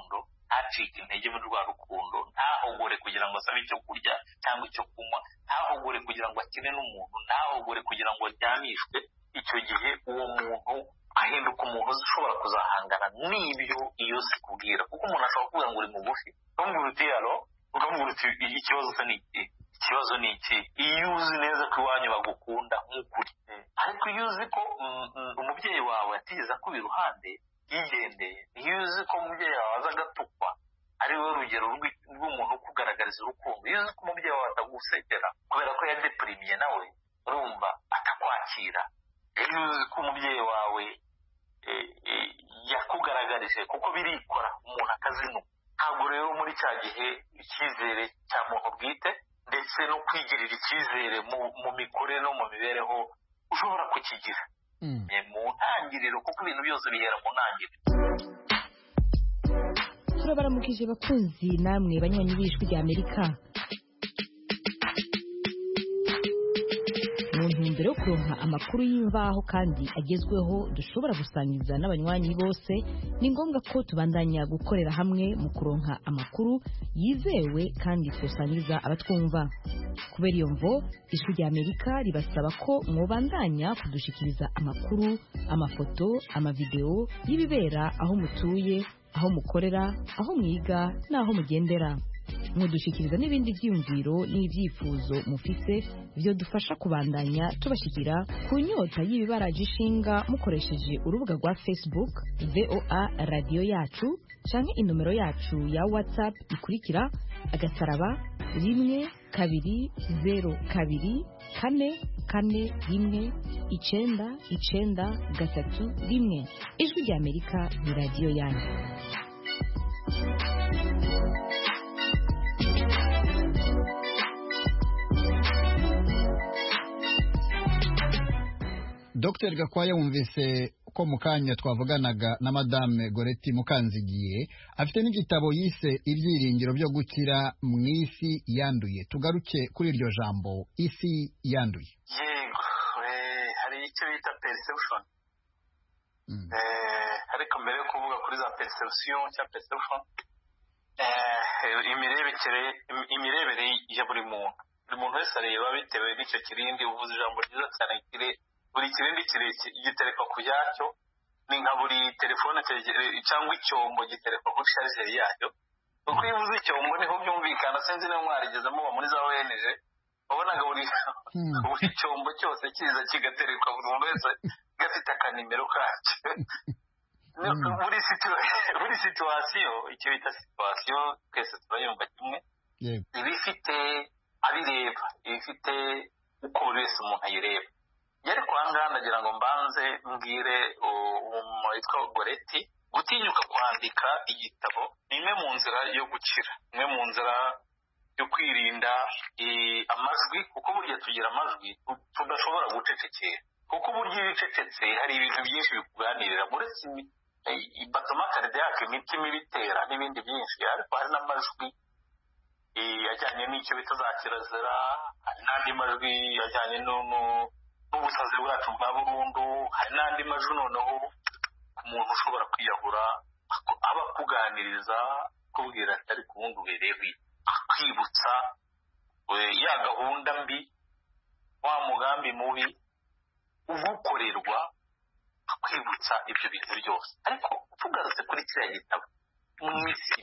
ntacike intege muri rwa rukundo, ntahogore kugira ngo asabe icyo kurya cyangwa icyo kunywa, ntahogore kugira ngo akine n'umuntu, ntahogore kugira ngo aryamishwe. Icyo gihe uwo muntu ahinduka umuntu ushobora kuzahangana n'ibyo iyo si kubwira, kuko umuntu ashobora kuvuga ngo uri mugufi, ukamubwira uti yaro, ukamubwira uti ikibazo se ni iki, ikibazo ni iki, iyo uzi neza ko iwanyu bagukunda nk'ukuri. Ariko iyo uzi ko umubyeyi wawe atigeze akuba iruhande yigendeye, iyo uzi ko umubyeyi wawe aza agatukwa ari we rugero rw'umuntu ukugaragariza urukundo, iyo uzi ko umubyeyi wawe atagusekera kubera ko yadeprimiye nawe urumva atakwakira, iyo uzi ko umubyeyi wawe yakugaragarije, kuko birikora umuntu akazinuka. Ntabwo rero muri cya gihe icyizere cya muntu bwite ndetse no kwigirira icyizere mu mikorere no mu mibereho ushobora kukigira mu ntangiriro, kuko ibintu byose bihera mu ntangiriro. turabaramukije bakunzi namwe banywanyi b'Ijwi ry'Amerika. Mu ntumbero yo kuronka amakuru y'imvaho kandi agezweho dushobora gusangiza n'abanywanyi bose, ni ngombwa ko tubandanya gukorera hamwe mu kuronka amakuru yizewe kandi twosangiza abatwumva. Kubera iyo mvo, Ijwi ry'Amerika ribasaba ko mwobandanya kudushikiriza amakuru, amafoto, amavideo y'ibibera aho mutuye, aho mukorera, aho mwiga n'aho mugendera. Mudushikiriza n'ibindi byiyumviro n'ibyifuzo mufise byo dufasha kubandanya tubashikira ku nyota y'ibibaraje ishinga mukoresheje urubuga rwa Facebook VOA Radio Yacu canke inomero yacu ya WhatsApp ikurikira *1224241. Ijwi ry'Amerika ni radio yanyu. Dr. Gakwaya wumvise ko mu kanya twavuganaga na Madame Goreti Mukanzigiye, afite n'igitabo yise Ibyiringiro byo gukira mu isi yanduye. Tugaruke kuri iryo jambo isi yanduye. Yego, hari icyo bita perception. Ariko mbere yo kuvuga kuri za perception cyangwa perception, imirebere ya buri muntu wese areba bitewe n'icyo kirindi. Uvuze ijambo ryiza cyane, buri kirindi giterekwa ku yacyo, ni nka buri telefone cyangwa icyombo giterekwa kuri sharijeri yayo. Kuko iyo uvuze icyombo niho byumvikana. Sinzi niba mwarigeze muba muri za ONG, wabonaga buri cyombo cyose kiza kigaterekwa, buri muntu wese gafite akanimero kacyo. Buri situwasiyo, icyo bita situwasiyo twese turayumva kimwe, iba ifite abireba, iba ifite uko buri wese umuntu ayireba. Ariko aha ngaha ndagira ngo mbanze mbwire umuntu witwa Goreti, gutinyuka kwandika igitabo ni imwe mu nzira yo gukira, imwe mu nzira yo kwirinda amajwi, kuko burya tugira amajwi tudashobora gucecekera, kuko burya iyo ucecetse hari ibintu byinshi bikuganirira, uretse batoma karidiyake, imitima ibitera n'ibindi byinshi. Ariko hari n'amajwi ajyanye n'icyo bita za kirazira, hari n'andi majwi ajyanye n'ubusazi bwacu bwa burundu, hari n'andi majwi noneho ku muntu ushobora kwiyahura aba akuganiriza akubwira ati ariko ubundi uberewe, akwibutsa ya gahunda mbi, wa mugambi mubi ugukorerwa, akwibutsa ibyo bintu byose. Ariko tugarutse kuri kiriya gitabo, mu isi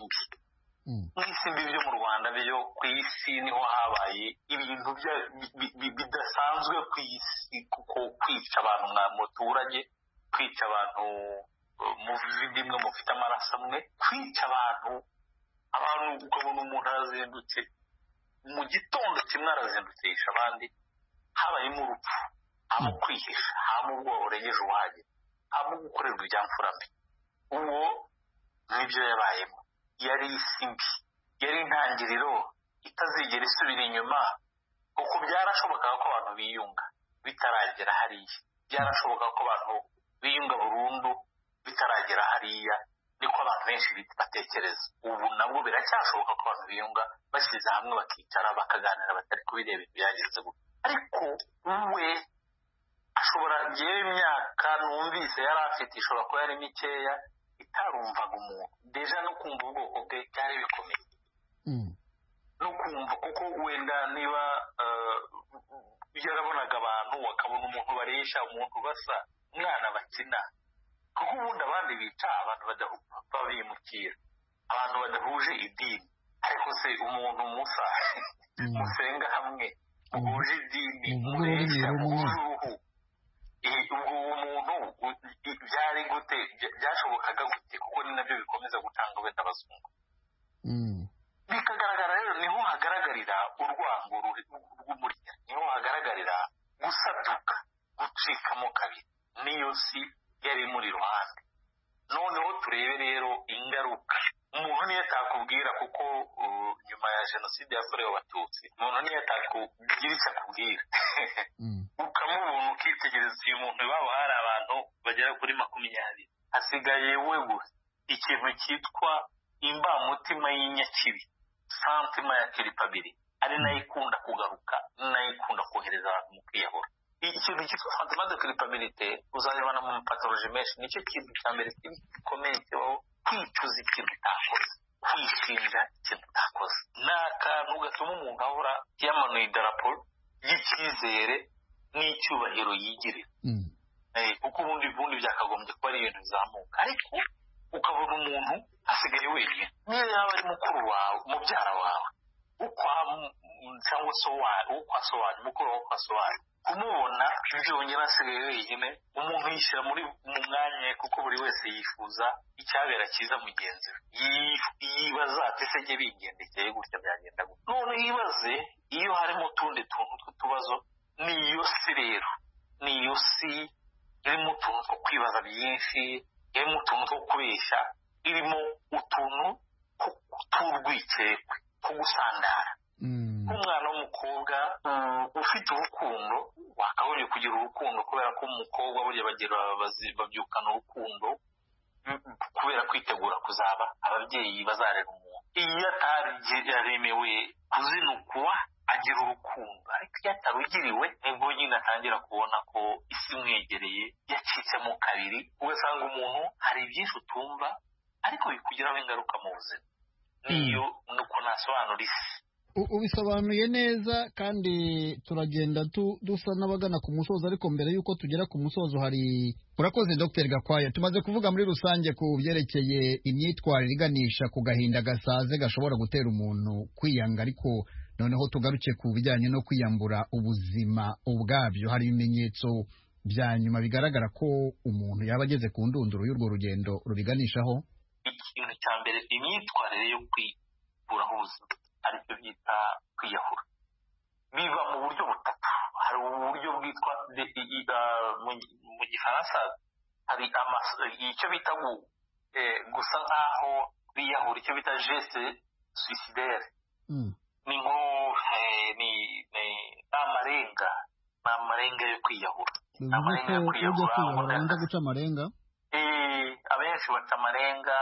mbi byo mu Rwanda, byo ku isi niho habaye ibintu bidasanzwe ku isi, kuko kwica abantu mwa muturage, kwica abantu muvindimwe mufite amaraso amwe, kwica abantu ukabona umuntu arazindutse mu gitondo kimwe arazindutse yisha abandi, habayemo urupfu, haba kwihisha, haba ubwoba burengeje ubuhagije, haba gukorerwa ibyamfura mbi. Uwo nibyo yabayemo. Yari isi mbi, yari intangiriro itazigera isubira inyuma, kuko byarashobokaga ko abantu biyunga bitaragera hariya, byarashoboka ko abantu biyunga burundu bitaragera hariya, niko abantu benshi batekereza. Ubu nabwo biracyashoboka ko abantu biyunga bashyize hamwe bakicara bakaganira batari kubireba byageze gutya. Ariko we ashobora, ngewe imyaka numvise yari afite ishobora kuba yari mikeya, utarumvaga umuntu deja no kumva ubwoko bwe byari bikomeye no kumva kuko wenda niba yarabonaga abantu akabona umuntu baresha umuntu basa umwana bakina kuko ubundi abandi bica abantu babimukira abantu badahuje idini ariko se umuntu musa musenga hamwe muhuje idini muresha muhuje uruhu uwo muntu byari gute byashobokaga gute kuko ni nabyo bikomeza gutanga wenda abazungu bikagaragara rero niho hagaragarira urwango rw'umurya niho hagaragarira gusaduka gucikamo kabiri niyo si yari muri ruhande noneho turebe rero ingaruka umuntu niyo atakubwira kuko nyuma ya jenoside yakorewe abatutsi umuntu niyo atakubwira icyo akubwira ukamubona ukitegereza uyu muntu iwabo hari abantu bagera kuri 20 hasigaye we gusa ikintu cyitwa imbamutima y'inyakibi santima ya kiripabiri ari nayo ikunda kugaruka nayo ikunda kohereza abantu mu kwiyahura ikintu cyitwa santima de kiripabilite uzabibona mu mapatoloji menshi nicyo kintu cya mbere gikomeye kibaho kwicuza ikintu utakoze kwishinja ikintu utakoze ni akantu gatuma umuntu ahora yamanuye idarapo y'icyizere n'icyubahiro yigirira kuko ubundi byakagombye kuba ari ibintu bizamuka ariko ukabona umuntu asigaye wenyine niyo yaba ari mukuru wawe mubyara wawe cyangwa so wanyu mukuru wawe kwa so wanyu kumubona byonyine asigaye wenyine umuntu yishyira mu mwanya kuko buri wese yifuza icyabera cyiza mugenzi we yibaza ati se njye bingendekeye gutya byagenda gutya none yibaze iyo harimo utundi tuntu tw'utubazo niyo si rero niyo si irimo utuntu two kwibaza byinshi irimo utuntu two kubeshya irimo utuntu tw'urwikekwe two gusandara nk'umwana w'umukobwa ufite urukundo wakagombye kugira urukundo kubera ko umukobwa burya babyukana urukundo kubera kwitegura kuzaba ababyeyi bazarera umuntu iyo ataremewe kuzinukwa agira urukundo ariko iyo atarugiriwe nibwo nyine atangira kubona ko isi imwegereye yacitsemo kabiri ugasanga umuntu hari byinshi utumva ariko bikugiraho ingaruka mu buzima niyo nuko nasobanura isi ubisobanuye neza kandi turagenda dusa n'abagana ku musozo ariko mbere y'uko tugera ku musozo hari urakoze Dr Gakwaya tumaze kuvuga muri rusange ku byerekeye imyitwarire iganisha ku gahinda gasaze gashobora gutera umuntu kwiyanga ariko noneho tugaruke ku bijyanye no kwiyambura ubuzima ubwabyo hari ibimenyetso bya nyuma bigaragara ko umuntu yaba ageze ku ndunduro y'urwo rugendo rubiganishaho ikintu cya mbere imyitwarire yo kwikuraho ubuzima aribyo byita kwiyahura biva mu buryo butatu hari uburyo bwitwa mu gifaransa hari icyo bita gusa nk'aho biyahura icyo bita geste suicidaire ni nko ni amarenga yo kwiyahura amarenga yo kwiyahura wenda guca amarenga abenshi baca amarenga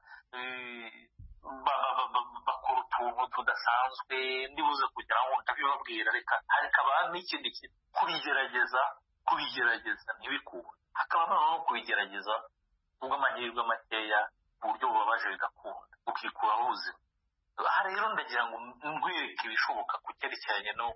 bakora utuntu tudasanzwe ndibuze kugira ngo ndabibabwira reka hakaba n'ikindi kintu kubigerageza ntibikure hakaba no kubigerageza ubw'amahirwe makeya uburyo bubabaje bigakunda ukikuraho ubuzima aha rero ndagira ngo nkwereke ibishoboka ku cyerekeranye no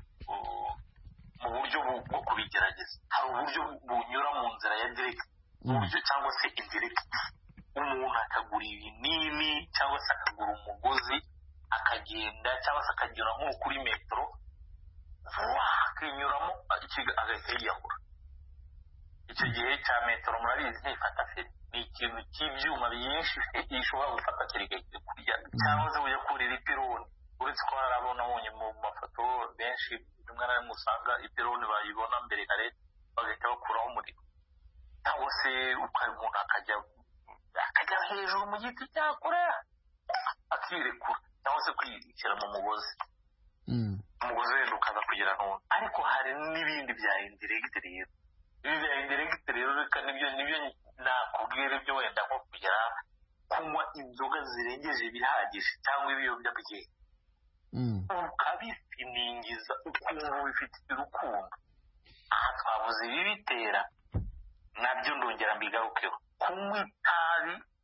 mu buryo bwo kubigerageza hari uburyo bunyura mu nzira ya direct uburyo cyangwa se indirect umuntu akagura ibinini cyangwa se akagura umugozi akagenda cyangwa se akagera nko kuri metero akinyuramo agahita yiyahura icyo gihe cya metero murabizi ntifata feri ni ikintu cy'ibyuma byinshi gishobora gufata feri igahita kurya cyangwa se ujya kurira ipironi uretse ko hari abo nabonye mu mafoto benshi rimwe na rimwe usanga ipironi bayibona mbere kare bagahita bakuraho umuriro cyangwa se umuntu akajya hejuru mu giti cyakure akirekura cyangwa se kwiyicira mu mugozi umugozi wenda ukaza kugira none ariko hari n'ibindi bya indiregiti rero ibi bya indiregiti rero reka nibyo nakubwira ibyo wenda nko kugera kunywa inzoga zirengeje ibihagije cyangwa ibiyobyabwenge ukabifiningiza ukumva bifitiye urukundo aha twavuze ibibitera nabyo ndongera mbigarukeho kunywa itabi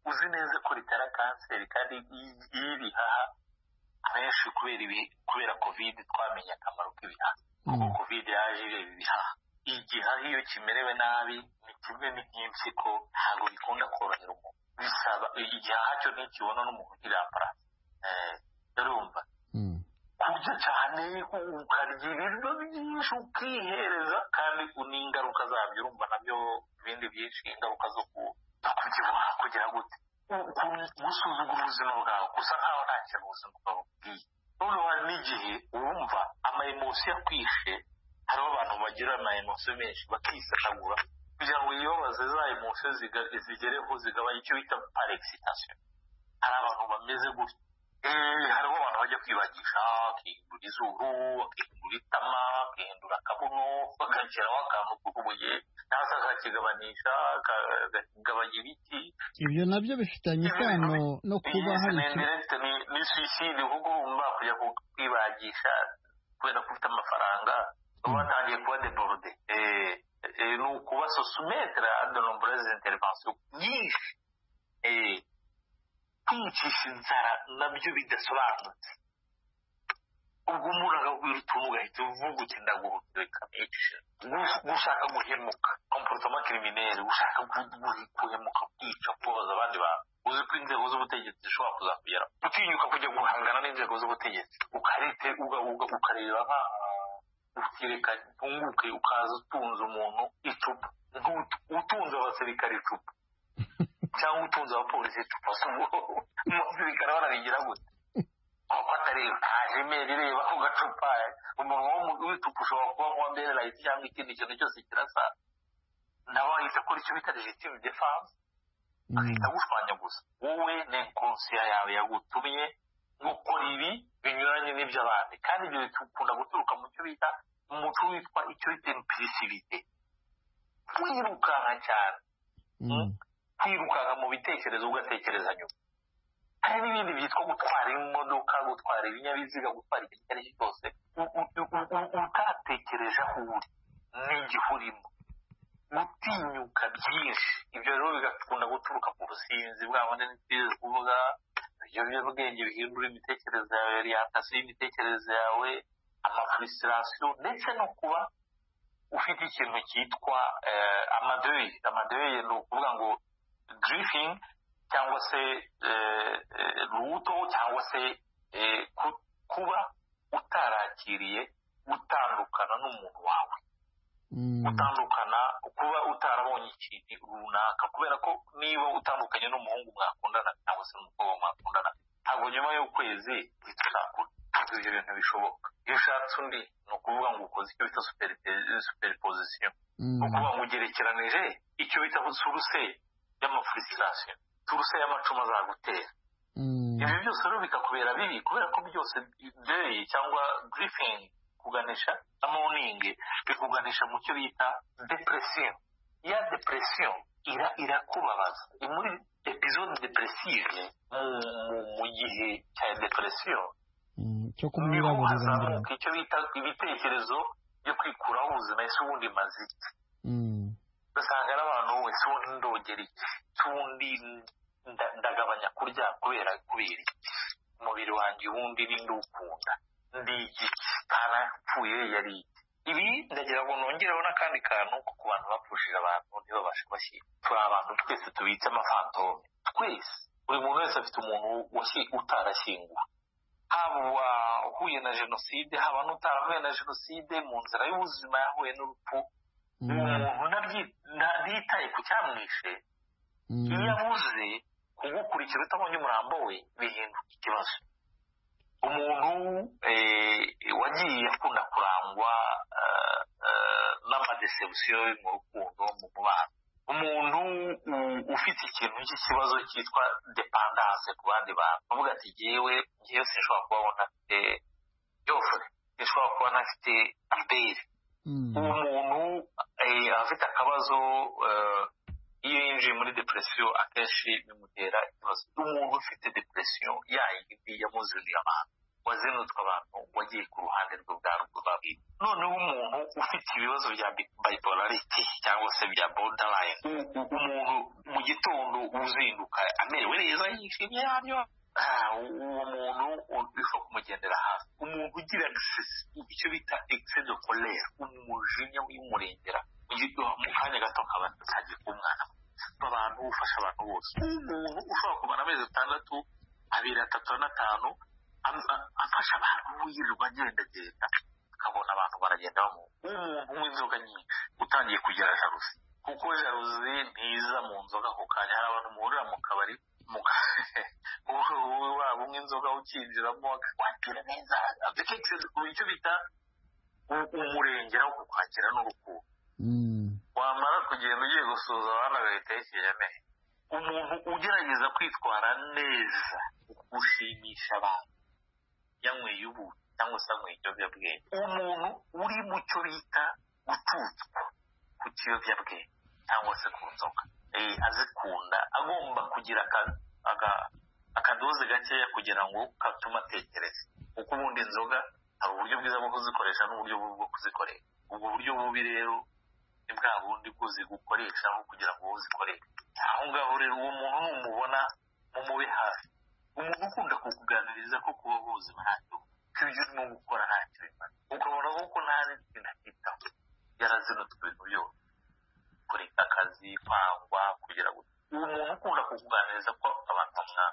uzi neza ko ritera kanseri kandi y'ibihaha abenshi kubera covid twamenye akamaro k'ibihaha kuko covid yaje ireba ibihaha igihaha iyo kimerewe nabi ni kimwe n'impyiko ntabwo bikunda korohera umuntu bisaba igihaha cyo ntikibona n'umuntu kirambara urumva kurya cyane ukarya ibiryo byinshi ukihereza kandi n'ingaruka zabyo urumva nabyo ibindi byinshi ingaruka zo kubyibuha kugira gute gusuzugura ubuzima bwawe gusa nkaho nta kintu ubuzima bwawe bwiye noneho hari n'igihe wumva amayemosiyo akwishe hariho abantu bagira amayemosiyo menshi bakisatagura kugira ngo yibabaze za emosiyo zigereho zigabanya icyo bita parexcitation hari abantu bameze gutya hariho abantu bajya kwibagisha akihindura izuru akihindura itama akihindura akabuno bagashyiraho akantu k'ubuye cyangwa se akakigabanisha akagabanya ibiti ibyo nabyo bifitanye isano no kuba hari ni suicide kuko wumva kujya kwibagisha kubera ko ufite amafaranga uba watangiye kuba deborde ni ukuba sosumetre à de nombreuses interventions nyinshi kwicisha inzara nabyo bidasobanutse ubwo umuntu akagwira utuntu ugahita uvuga uti ndagurutse bikamicisha gushaka guhemuka comportement criminel gushaka guhemuka kwica kubaza abandi bantu uzi ko inzego z'ubutegetsi zishobora kuzakugera utinyuka kujya guhangana n'inzego z'ubutegetsi ukareba ukireka ntunguke ukaza utunze umuntu icupa utunze abasirikare icupa cyangwa utunze abapolisi icupa umusirikare bararigira gute kuko atari ntaje imeri ireba ako gacupa umuntu w'icupa ushobora kuba nko mbere layiti cyangwa ikindi kintu cyose kirasa nawe ahita akora icyo bita legitime defense agahita agushwanya gusa wowe n'inkonsiya yawe yagutumye gukora ibi binyuranye n'iby'abandi kandi ibyo bikunda guturuka mu cyo bita umuco witwa icyo bita impulsivite kwirukanka cyane kwirukanka mu bitekerezo ugatekereza nyuma hari n'ibindi byitwa gutwara imodoka gutwara ibinyabiziga gutwara ikintu icyo ari cyo cyose utatekereje aho uri n'igihe urimo gutinyuka byinshi ibyo rero bigakunda guturuka ku businzi bwa bundi ntibizi kuvuga ibiyobyabwenge bihindura imitekerereze yawe orientation y'imitekerereze yawe amafrustration ndetse no kuba ufite ikintu cyitwa amadeuil ni ukuvuga ngo grieving cyangwa se ruto cyangwa se kuba utarakiriye gutandukana n'umuntu wawe gutandukana kuba utarabonye ikintu runaka kubera ko niba utandukanye n'umuhungu mwakundana cyangwa se n'umukobwa mwakundana ntabwo nyuma y'ukwezi uhita uzakura ibyo bintu bishoboka iyo ushatse undi ni ukuvuga ngo ukoze icyo bita superposition ni ukuvuga ngo ugerekeranije icyo bita suruse y'amafrustration suruse y'amacumu azagutera ibi byose rero bikakubera bibi kubera ko byose deuil cyangwa grieving kuganisha mourning bikuganisha mu cyo bita depression ya depression irakubabaza muri episode depressive mu gihe cya depression cyo kumwiraburira icyo bita ibitekerezo byo kwikuraho ubuzima ese ubundi maziki ugasanga n'abantu wese ubundi ndogera iki ubundi ndagabanya kurya kubera umubiri wanjye ubundi n'indukunda ndi igiki ntanapfuye yari ibi ndagira ngo nongereho n'akandi kantu ko ku bantu bapfushije abantu ntibabashe kubashyira turi abantu twese tubitse amafantome twese buri muntu wese afite umuntu utarashyinguwe haba uwahuye na jenoside haba n'utarahuye na jenoside mu nzira y'ubuzima yahuye n'urupfu umuntu ntiyitaye ku cyamwishe iyo abuze kugukurikira utabonye umurambo we bihinduka ikibazo umuntu wagiye akunda kurangwa n'amadesebusiyo mu rukundo mu mubano umuntu ufite ikintu cy'ikibazo cyitwa dependance ku bandi bantu uvuga ati jyewe sinshobora kubabona afite yofure sinshobora kubona afite albert umuntu afite akabazo iyo yinjiye muri depression akenshi bimutera ikibazo umuntu ufite depression yayindi yamuzuniye abantu wazinutswe abantu wagiye ku ruhande rwe bwa babiri noneho umuntu ufite ibibazo bya bipolarity cyangwa se bya borderline, umuntu mu gitondo uzinduka amerewe neza yishimye yabyo, uwo muntu bishobora kumugendera hafi. Umuntu ugira icyo bita excès de colère, umujinya w'umurengera mu kanya gato akaba atagiye ku mwana, abantu ufasha abantu bose. Umuntu ushobora kumara amezi 6, 2, 3, 5 afasha abantu yirirwa agendagenda, akabona abantu baragenda umuntu w'inzoga nyinshi utangiye kugira jalousie, kuko jalousie ntiza mu nzoga ako kanya. Hari abantu muhurira mu kabari waba nk'inzoga ukinjiramo wakwakira neza, icyo bita umurengera wo kukwakira n'urukundo. Wamara kugenda ugiye gusuhuza abana agahita yikiyemeye. Umuntu ugerageza kwitwara neza, gushimisha abantu, yanyweye ubu cyangwa se anyweye ikiyobyabwenge. Umuntu uri mu cyo bita gututswa ku kiyobyabwenge cyangwa se ku nzoga, azikunda, agomba kugira akadoze gakeya kugira ngo katume atekereza, kuko ubundi inzoga hari uburyo bwiza bwo kuzikoresha n'uburyo bubi bwo kuzikoresha. Ubwo buryo bubi rero ni bwa bundi bw'uzigukoresha aho kugira ngo uzikoreshe. Aho ngaho rero uwo muntu numubona mumube hafi, umuntu ukunda kukuganiriza ko kuba ubuzima ntacyo, ko ibyo urimo gukora ntacyo bimaze, ukabona ko nta n'ikintu akitaho, yarazinutse ibintu byose, kureka akazi, kwangwa, kugira ngo uwo muntu ukunda kukuganiriza ko abantu bamwana,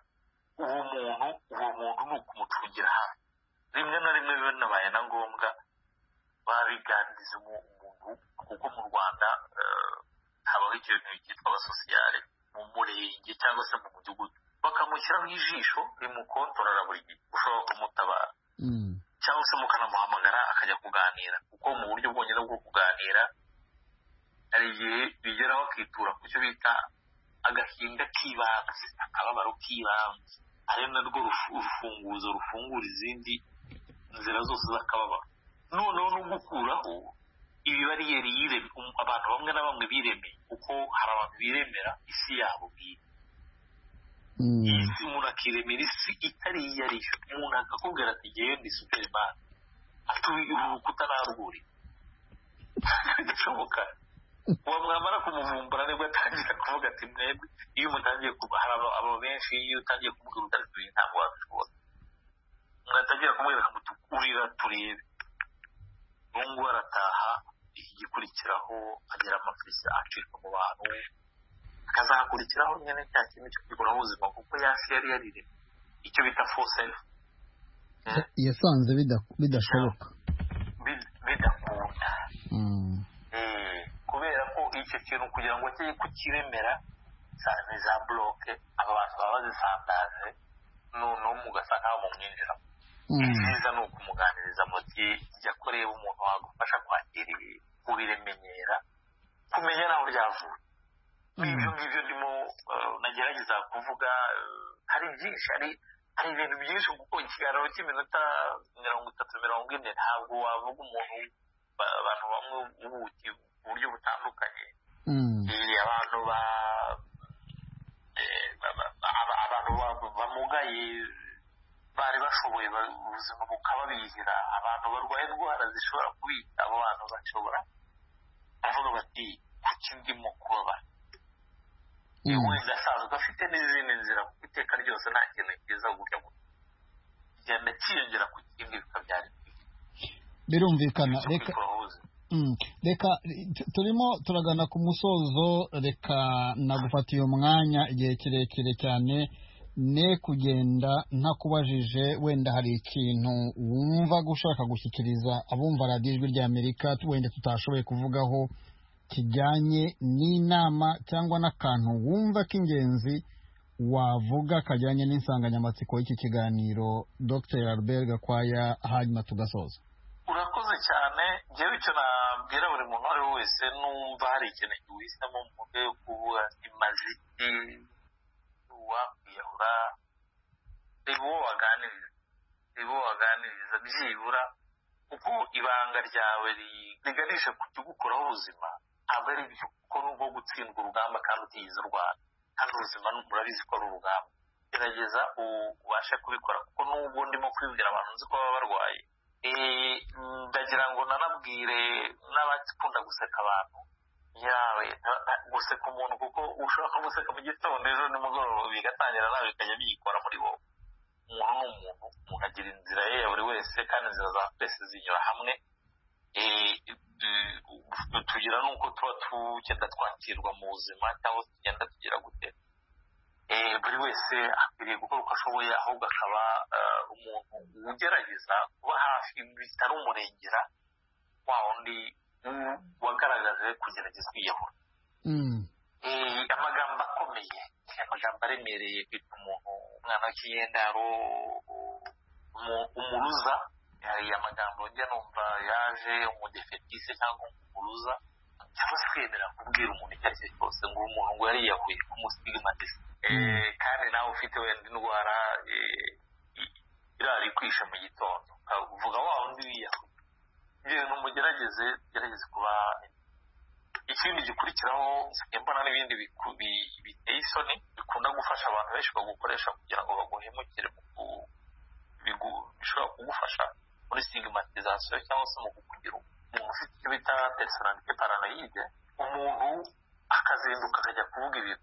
uwo muntu ni ukumucungira hafi. Rimwe na rimwe biba binabaye na ngombwa babiganiriza umuntu, kuko mu Rwanda habaho ikintu cyitwa abasosiyale mu murenge cyangwa se mu mudugudu, bakamushyiraho ijisho rimukontorora buri gihe, ushobora kumutabara cyangwa se mukanamuhamagara akajya kuganira, kuko mu buryo bwonyine bwo kuganira hari igihe bigeraho akitura ku cyo bita agahinda k'ibanze, akababaro k'ibanze, ari narwo urufunguzo rufungura izindi nzira zose z'akababaro. Noneho no gukuraho ibibariyeri abantu bamwe na bamwe biremeye, kuko hari abantu biremera isi yabo bwite. Isi umuntu akiremera isi itari iyo ari yo, umuntu akakubwira ati ngewe ndi Superman, atuye urukuta narwuri, bidashoboka. Wamwamara kumuvumbura nibwo atangira kuvuga ati mwebwe, iyo umutangiye hari abo benshi, iyo utangiye kumubwira utari ntabwo wabishobora, mwatangira kumubwira urira turebe, ubu arataha, igikurikiraho agira amafisi acika mu bantu, akazakurikiraho nyine cya kintu cyo kwiguraho ubuzima, kuko yasi yari yariremye icyo bita forceful, yasanze bidashoboka, bidakunda, kubera ko icyo kintu kugira ngo kijye kukiremera ni za bloke, aba bantu baba bazisandaje, noneho mugasanga aho mumwinjiramo. Ibyiza ni ukumuganiriza muti jya kureba umuntu wagufasha kwakira kubiremenyera, kumenya naho ryavuye. Ibyo ngibyo ndimo nagerageza kuvuga, hari byinshi, hari ibintu byinshi, kuko ikiganiro cy'iminota 30-40 ntabwo wavuga umuntu, abantu bamwe ubuki uburyo butandukanye, abantu bamugaye bari bashoboye ubuzima bukababihira, abantu barwaye indwara zishobora kubita, abo bantu bashobora bavuga bati kuki ndimo kubabara, wenda asanzwe afite n'izindi nzira, kuko iteka ryose nta kintu cyiza gutya kigenda cyiyongera ku kindi bikabyara. Birumvikana. Reka turimo turagana ku musozo, reka nagufatiye umwanya igihe kirekire cyane, ne kugenda ntakubajije, wenda hari ikintu wumva gushaka gushyikiriza abumva radiyo Ijwi ry'Amerika wenda tutashoboye kuvugaho, kijyanye n'inama cyangwa n'akantu wumva k'ingenzi wavuga kajyanye n'insanganyamatsiko y'iki kiganiro, Dr. Albert Gakwaya, hanyuma tugasoza. Urakoze cyane. Njyewe icyo nabwira buri muntu uwo ari we wese, numva hari ikintu kiwisemo mu rwego yo kuvuga imaze wakwiyahura, reba uwo waganiriza byibura, kuko ibanga ryawe riganisha ku kigukoraho ubuzima ntabwo ari byo, kuko nubwo gutsindwa urugamba kandi utiyize urwana, kandi ubuzima murabizi ko ari urugamba. Gerageza ubashe kubikora, kuko nubwo ndimo kwibwira abantu nzi ko baba barwaye, ndagira ngo nanabwire n'abakunda guseka abantu yawe guseka umuntu kuko ushobora no guseka mu gitondo ejo nimugoroba bigatangira nawe bikajya biyikora muri wowe. Umuntu ni umuntu agira inzira ye ya buri wese kandi inzira za twese zinyura hamwe. Tugira n'uko tuba tugenda twakirwa mu buzima cyangwa tugenda tugira gute. Buri wese akwiriye gukora uko ashoboye ahubwo akaba umuntu ugerageza kuba hafi bitari umurengera wa wundi wagaragaje kugerageza kwiyahura. Amagambo akomeye, amagambo aremereye kwita umuntu umwana w'ikiyendaro umuruza, amagambo njya numva yaje umudefetise cyangwa umuruza cyangwa se kwemera kubwira umuntu icyo ari cyo cyose ngo umuntu ngo yariyahuye kumusigimatiza. Kandi nawe ufite wenda indwara irari kwisha mu gitondo uvuga wa wundi wiyahuye. Ibintu mugerageze kuba. Ikindi gikurikiraho mbona n'ibindi biteye isoni bikunda gufasha abantu benshi bagukoresha kugira ngo baguhemukire bishobora kugufasha muri stigmatization cyangwa se mu kukugira umuntu ufite icyo bita personalite paranoide. Umuntu akazinduka akajya kuvuga ibintu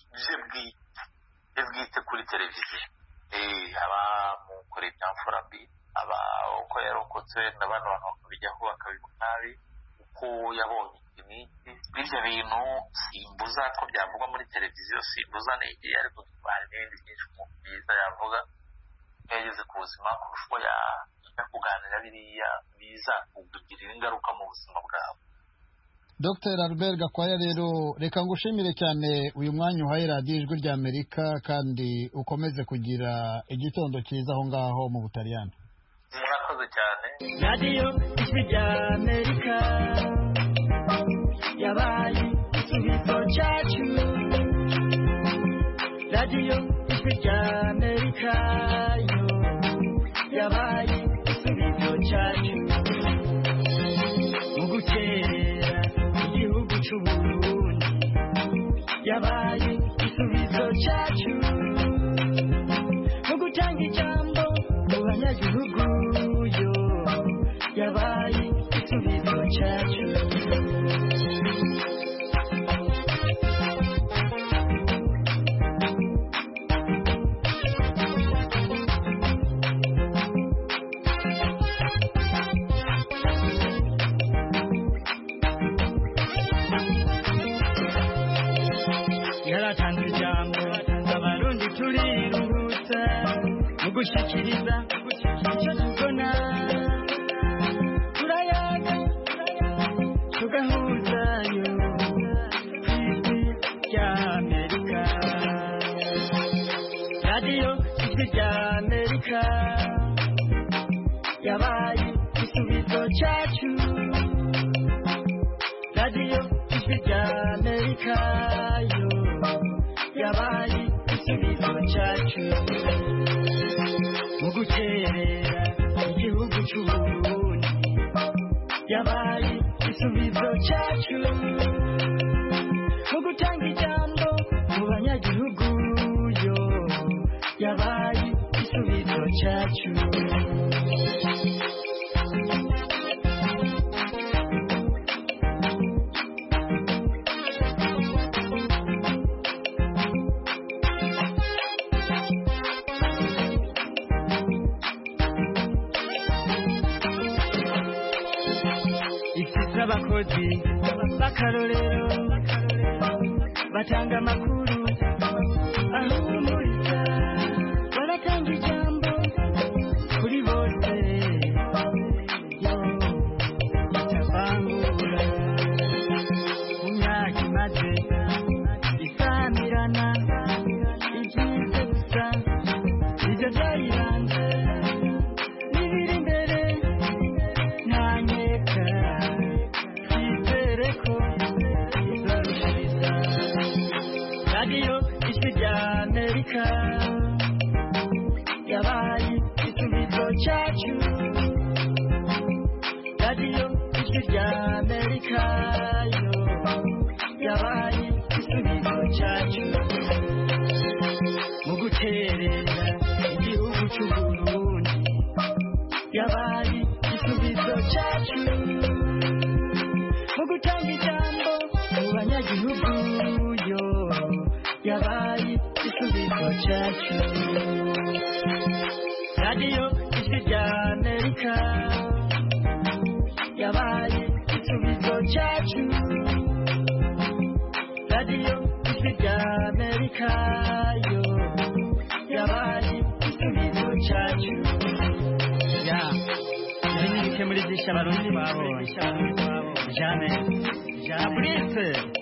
bye bwite kuri televiziyo, aba mukora ibyamfura mbi, aba uko yarokotse n'abandi bantu bakabijyaho bakabivuga nabi uko yabonye imiti. Ibyo bintu simbuza ko byavugwa muri televiziyo, simbuza n'igihe, ariko hari n'ibindi byinshi umuntu byiza yavuga yageze ku buzima kurusha uko yajya kuganira biriya biza kugirira ingaruka mu buzima bwawe. Dr. Albert Gakwaya, rero reka ngushimire cyane uyu mwanya uhaye radiyo Ijwi ry'Amerika kandi ukomeze kugira igitondo cyiza aho ngaho mu Butaliyani. Murakoze cyane. Radiyo Ijwi ry'Amerika yabaye igisubizo cyacu. Radiyo Ijwi ry'Amerika yo yabaye igisubizo cyacu mu gukerera igihugu cy'u Burundi. Yabaye igisubizo cyacu mu gutanga ijambo mu banyagihugu yo yabaye igisubizo cyacu. Yaratanze ijambo abarundi turiruhutsa mu gushyikiriza icyo tubona. Turayaga tugahuzayo ku Ijwi ry'Amerika. Radiyo Ijwi ry'Amerika yabaye igisubizo cyacu. Radiyo Ijwi ry'Amerika yo yabaye igisubizo cyacu mu gukerera igihugu cy'u Burundi. Yabaye igisubizo cyacu mu gutanga ijambo mu banyagihugu yo yabaye igisubizo cyacu. Abakozi b'akarorero batanga amakuru ahumuriza, baratanga ijambo kuri bose yo bitavangura. Mu myaka imaze isamirana ibyize gusa ibyo byayiranze n'ibiri imbere nta nkeka. Radiyo Ijwi ry'Amerika yabaye igisubizo cyacu. Radiyo Ijwi ry'Amerika yo yabaye igisubizo cyacu mu guterera igihugu cy'u Burundi. Yabaye cyacu radiyo ijwi rya amerika yabaye igisubizo cyacu radiyo ijwi rya amerika yo yabaye igisubizo cyacu muri byinshi abarundi babonye jane Fabrice